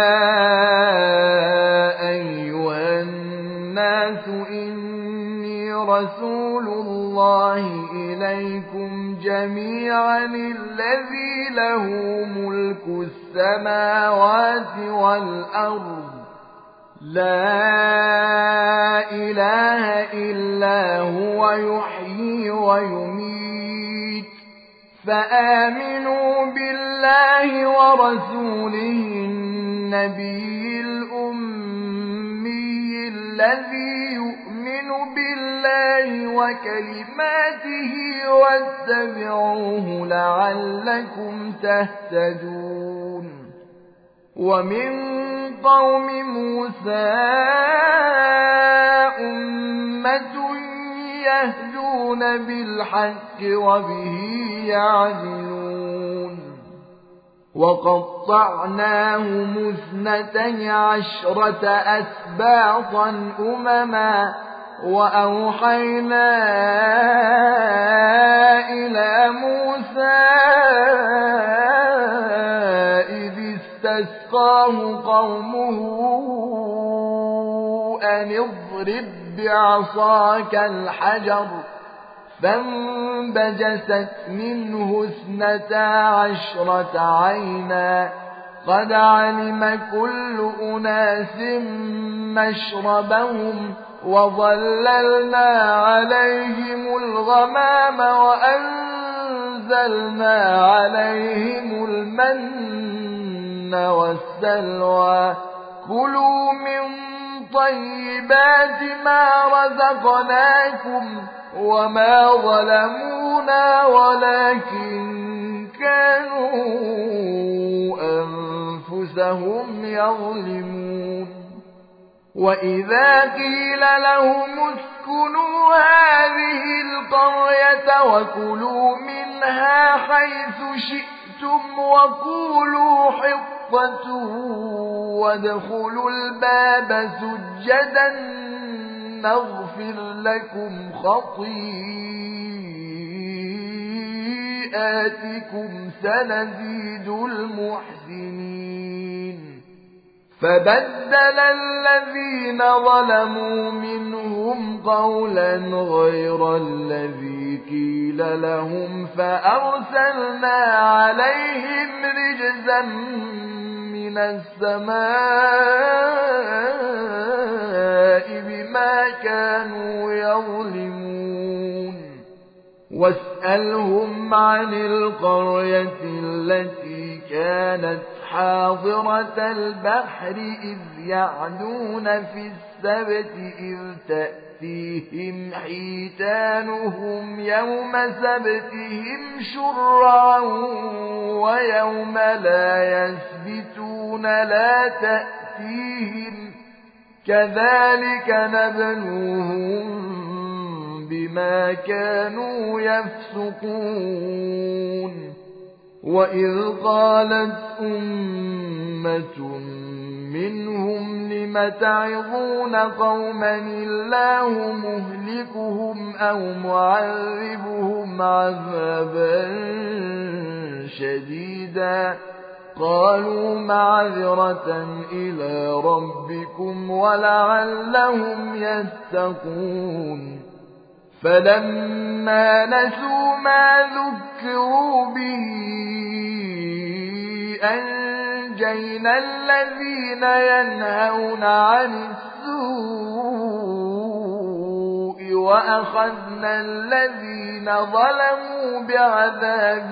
A: أيها الناس إني رسول الله إليكم جميعا الذي له ملك السماوات والأرض لا إله إلا هو يحيي ويميت فآمنوا بالله ورسوله النبي الأمي الذي يؤمن بالله وكلماته واتبعوه لعلكم تهتدون. ومن قوم موسى أمة يهدون بالحق وبه يعدلون. وقطعناهم 12 أسباطا أمما وأوحينا إلى موسى إذ استسقاه قومه أن اضرب بعصاك الحجر فانبجست منه 12 عينا قد علم كل أناس مشربهم وظللنا عليهم الغمام وأنزلنا عليهم المن والسلوى كلوا من طيبات ما رزقناكم وما ظلمونا ولكن كانوا أنفسهم يظلمون وإذا قيل لهم اسكنوا هذه القرية وكلوا منها حيث شئتم وقولوا حطة وادخلوا الباب سجدا نغفر لكم خطيئاتكم سنزيد المحسنين فبدل الذين ظلموا منهم قولا غير الذي قيل لهم فأرسلنا عليهم رجزا من السماء بما كانوا يظلمون واسألهم عن القرية التي كانت حاضرة البحر إذ يعدون في السبت إذ تأتيهم حيتانهم يوم سبتهم شرعا ويوم لا يسبتون لا تأتيهم كذلك نبلوهم بما كانوا يفسقون وإذ قالت أمة منهم لم تعظون قوما الله مهلكهم أو معذبهم عذابا شديدا قالوا معذرة إلى ربكم ولعلهم يتقون فلما نسوا ما ذكروا به أنجينا الذين ينهون عن السوء وأخذنا الذين ظلموا بعذاب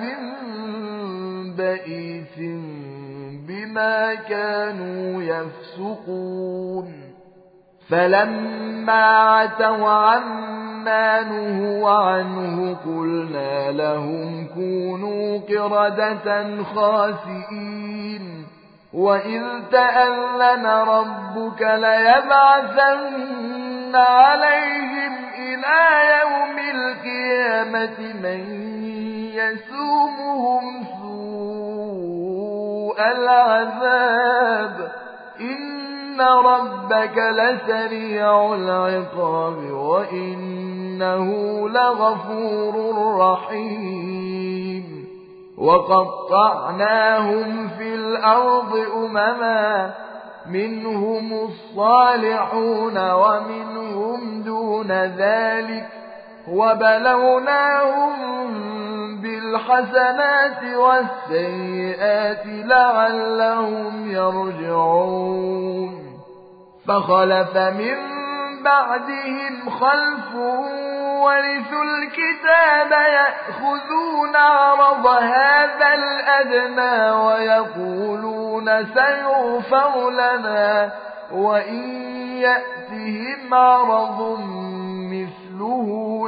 A: بئيس بما كانوا يفسقون فلما عتوا عما نهوا عنه قلنا لهم كونوا قردة خاسئين وإذ تأذن ربك ليبعثن عليهم إلى يوم القيامة من يسومهم سوء العذاب إن ربك لسريع العقاب وإنه لغفور رحيم وقطعناهم في الأرض أمما منهم الصالحون ومنهم دون ذلك وبلوناهم بالحسنات والسيئات لعلهم يرجعون فخلف من بعدهم خلف ورثوا الكتاب يأخذون عرض هذا الأدنى ويقولون سيغفر لنا وإن يأتهم عرض مثله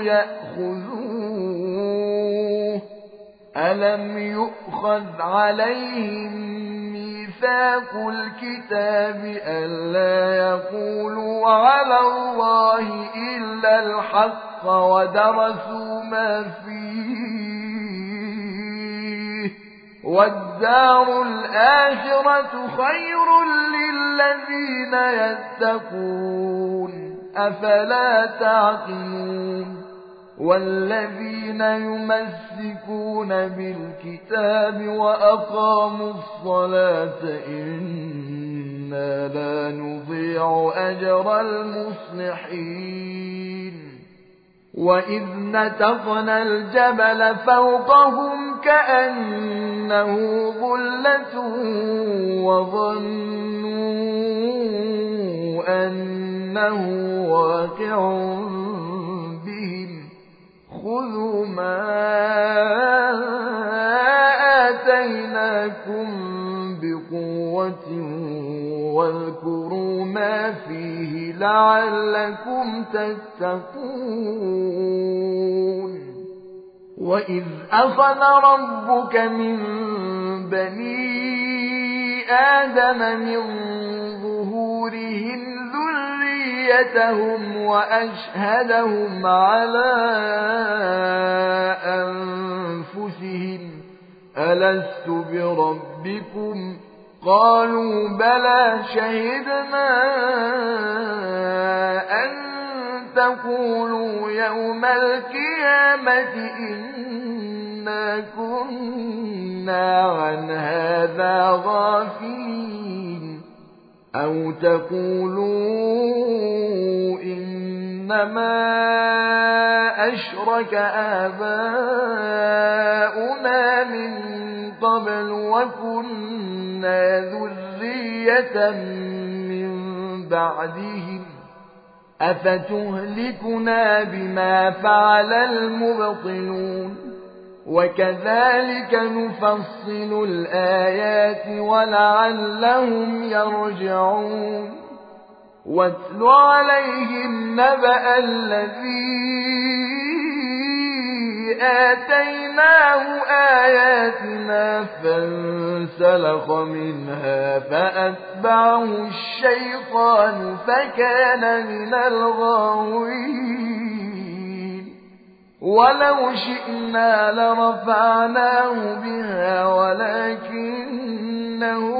A: يأخذوه ألم يؤخذ عليهم ميثاق الكتاب ألا يقولوا على الله إلا الحق ودرسوا ما فيه والدار الآخرة خير للذين يتقون أفلا تعقلون والذين يمسكون بالكتاب وأقاموا الصلاة إنا لا نضيع أجر المصلحين وإذ نتقنا الجبل فوقهم كأنه ظلة وظنوا أنه واقع بهم خذوا ما آتيناكم بقوة واذكروا ما فيه لعلكم تتقون وإذ أخذ ربك من بني آدم من ظهورهم ذريتهم وأشهدهم على أنفسهم ألست بربكم قالوا بلى شهدنا أن تقولوا يوم القيامة إنا كنا عن هذا غافلين أو تقولوا إنما أشرك آباؤنا من قبل وكنا ذرية من بعدهم أفتهلكنا بما فعل المبطلون وكذلك نفصل الآيات ولعلهم يرجعون واتل عليهم نبأ الذي آتيناه آياتنا فانسلخ منها فأتبعه الشيطان فكان من الغاوين ولو شئنا لرفعناه بها ولكنه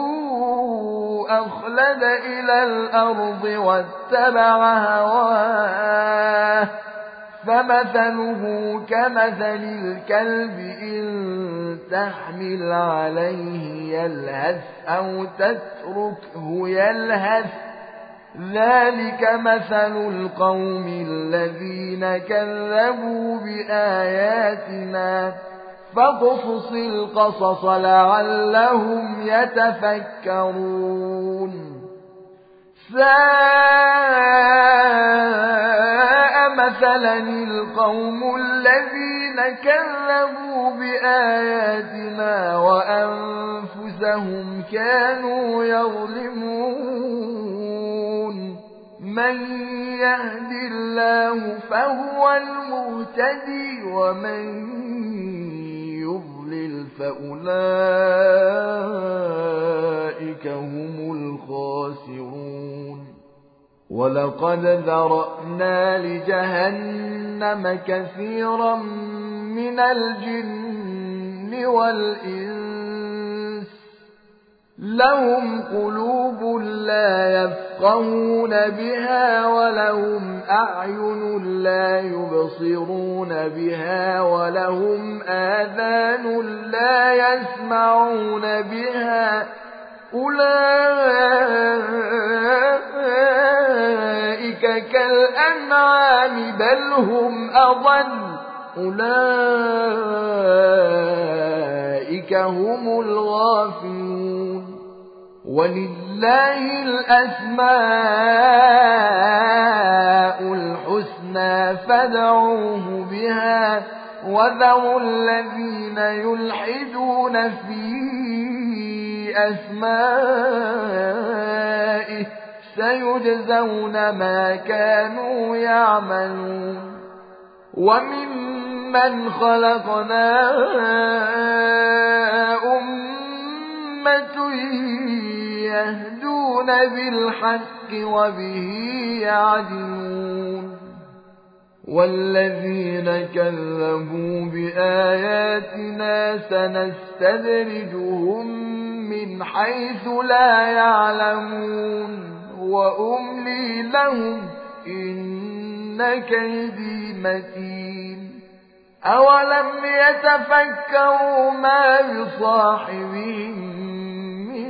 A: أخلد إلى الأرض واتبع هواه فمثله كمثل الكلب إن تحمل عليه يلهث أو تتركه يلهث ذلك مثل القوم الذين كذبوا بآياتنا فاقصص القصص لعلهم يتفكرون ساء مثلا القوم الذين كذبوا بآياتنا وأنفسهم كانوا يظلمون من يهد الله فهو المهتدي ومن يضلل فأولئك هم الخاسرون ولقد ذرأنا لجهنم كثيرا من الجن والإنس لهم قلوب لا يفقهون بها ولهم أعين لا يبصرون بها ولهم آذان لا يسمعون بها أولئك كالأنعام بل هم أضل أولئك هم الغافلون ولله الأسماء الحسنى فادعوه بها وذروا الذين يلحدون في أسمائه سيجزون ما كانوا يعملون وممن خلقنا أمة يهدون بالحق وبه يعدلون والذين كذبوا بآياتنا سنستدرجهم من حيث لا يعلمون وأملي لهم إن كيدي متين أولم يتفكروا ما بصاحبهم من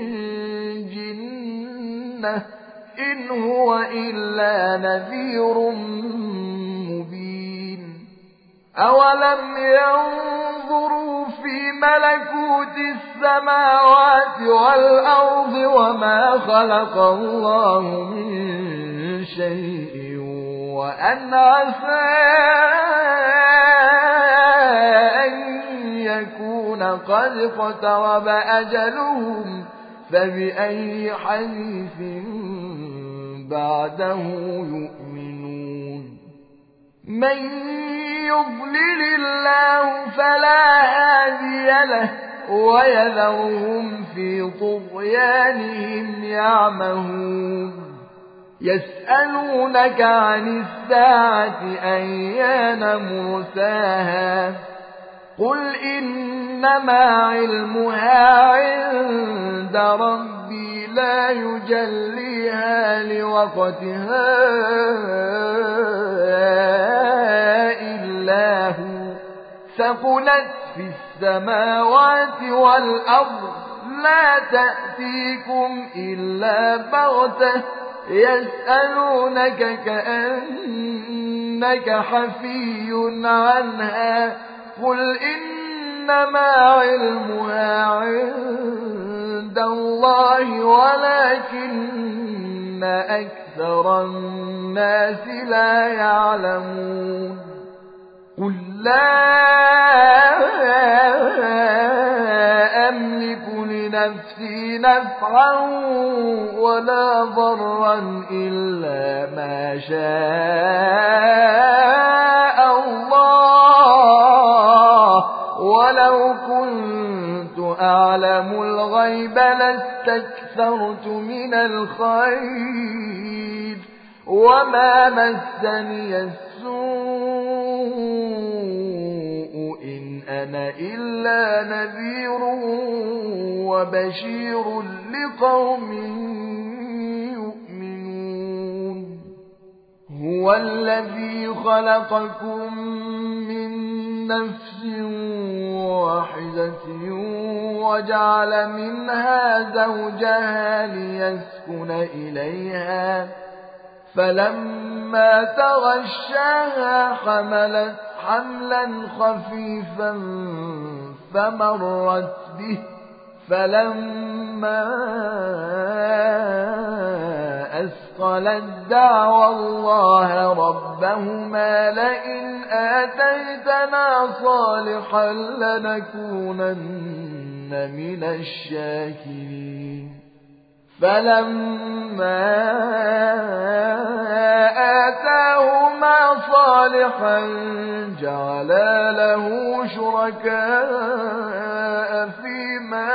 A: جنة إن هو إلا نذير مبين أولم ينظروا في في ملكوت السماوات والأرض وما خلق الله من شيء وأن عسى أن يكون قد اقترب أجلهم فبأي حديث بعده يؤمنون من يضلل الله فلا هادي له ويذرهم في طغيانهم يعمهون يسألونك عن الساعة أيان مرساها قل إنما علمها عند ربي لا يجليها لوقتها إلا هو ثقلت في السماوات والأرض لا تأتيكم إلا بغتة يسألونك كأنك حفي عنها قل إنما علمها عند الله ولكن أكثر الناس لا يعلمون قل لا أملك لنفسي نفعا ولا ضرا إلا ما شاء الله ولو كنت أعلم الغيب لاستكثرت من الخير وما مسني السوء إن أنا إلا نذير وبشير لقوم يؤمنون هو الذي خلقكم من نفس واحدة وجعل منها زوجها ليسكن إليها فلما تغشاها حملت حملا خفيفا فمرت به فلما أثقلت دعوى الله ربهما لئن آتيتنا صالحا لنكونن من الشاكرين فلما آتاهما صالحا جعلا له شركاء فيما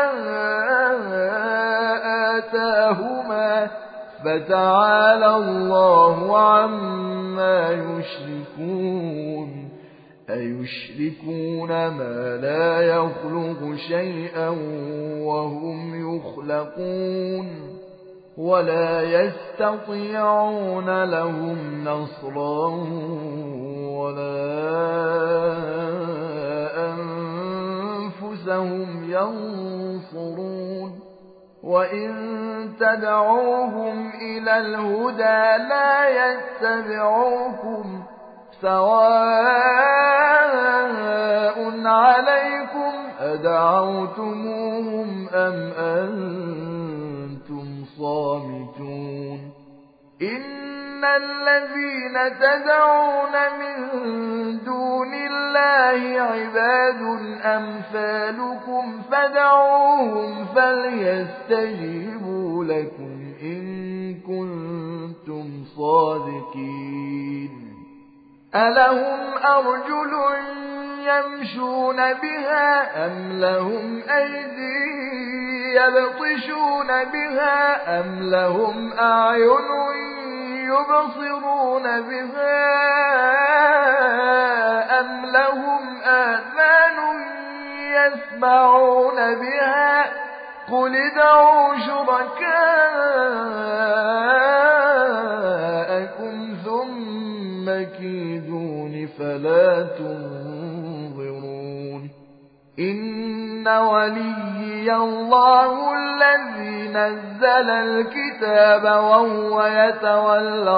A: آتاهما فتعالى الله عما يشركون أيشركون ما لا يخلق شيئا وهم يخلقون ولا يستطيعون لهم نصرا ولا أنفسهم ينصرون وإن تدعوهم إلى الهدى لا يتبعوكم سواء عليكم أدعوتموهم أم أنتم صامتون إن الذين تدعون من دون الله عباد أمثالكم فدعوهم فليستجيبوا لكم إن كنتم صادقين ألهم أرجل يمشون بها أم لهم أيدي يبطشون بها أم لهم أعين يبصرون بها أم لهم آذان يسمعون بها قل ادعوا شركاءكم ثم كيدون فلا تنظرون إن وليي الله الذي نزل الكتاب وهو يتولى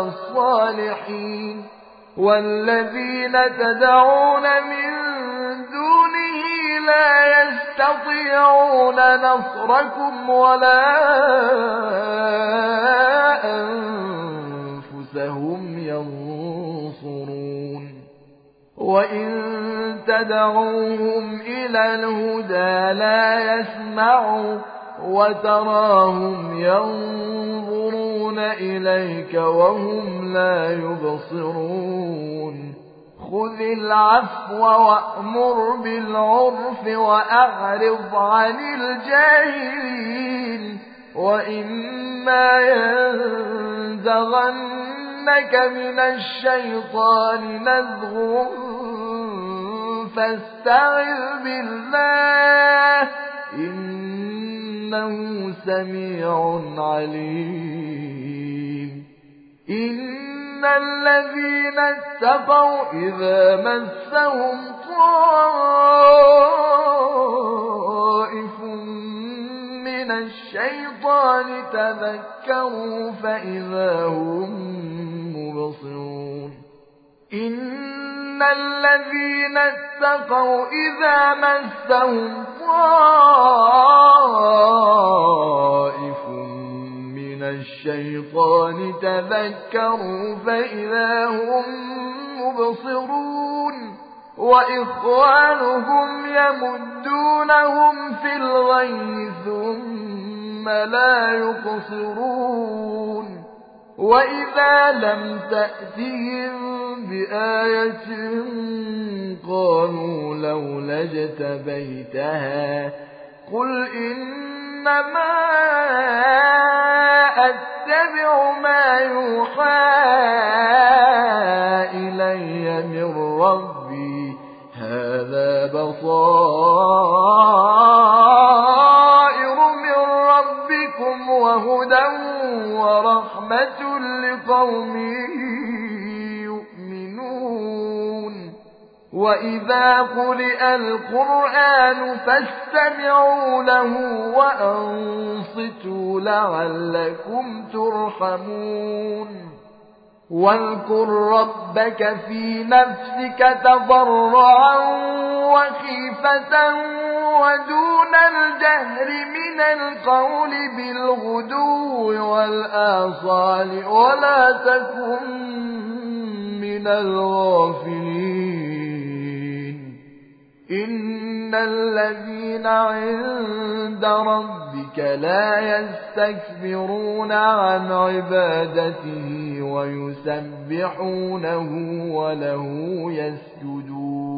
A: الصالحين والذين تدعون من دونه لا يستطيعون نصركم ولا أنفسهم ينصرون وإن تدعوهم إلى الهدى لا يسمعوا وتراهم ينظرون إليك وهم لا يبصرون خذ العفو وأمر بالعرف وأعرض عن الجاهلين وإما ينزغنك من الشيطان نزغ فاستعذ بالله إنه سميع عليم إن الذين اتقوا إذا مسهم طائف من الشيطان تذكروا فإذا هم مبصرون إن الذين اتقوا إذا مسهم طائف من الشيطان تذكروا فإذا هم مبصرون وإخوانهم يمدونهم في الغي ثم لا يقصرون وإذا لم تأتهم بآية قالوا لولا اجتبيتها قل إنما أتبع ما يوحى إلي من ربي هذا بصائر من ربكم وهدى ورحمة لقوم يؤمنون وإذا قرئ القرآن فاستمعوا له وأنصتوا لعلكم ترحمون واذكر ربك في نفسك تضرعا وخيفة ودون الجهر من القول بالغدو والآصال ولا تكن من الغافلين إن الذين عند ربك لا يستكبرون عن عبادته ويسبحونه وله يسجدون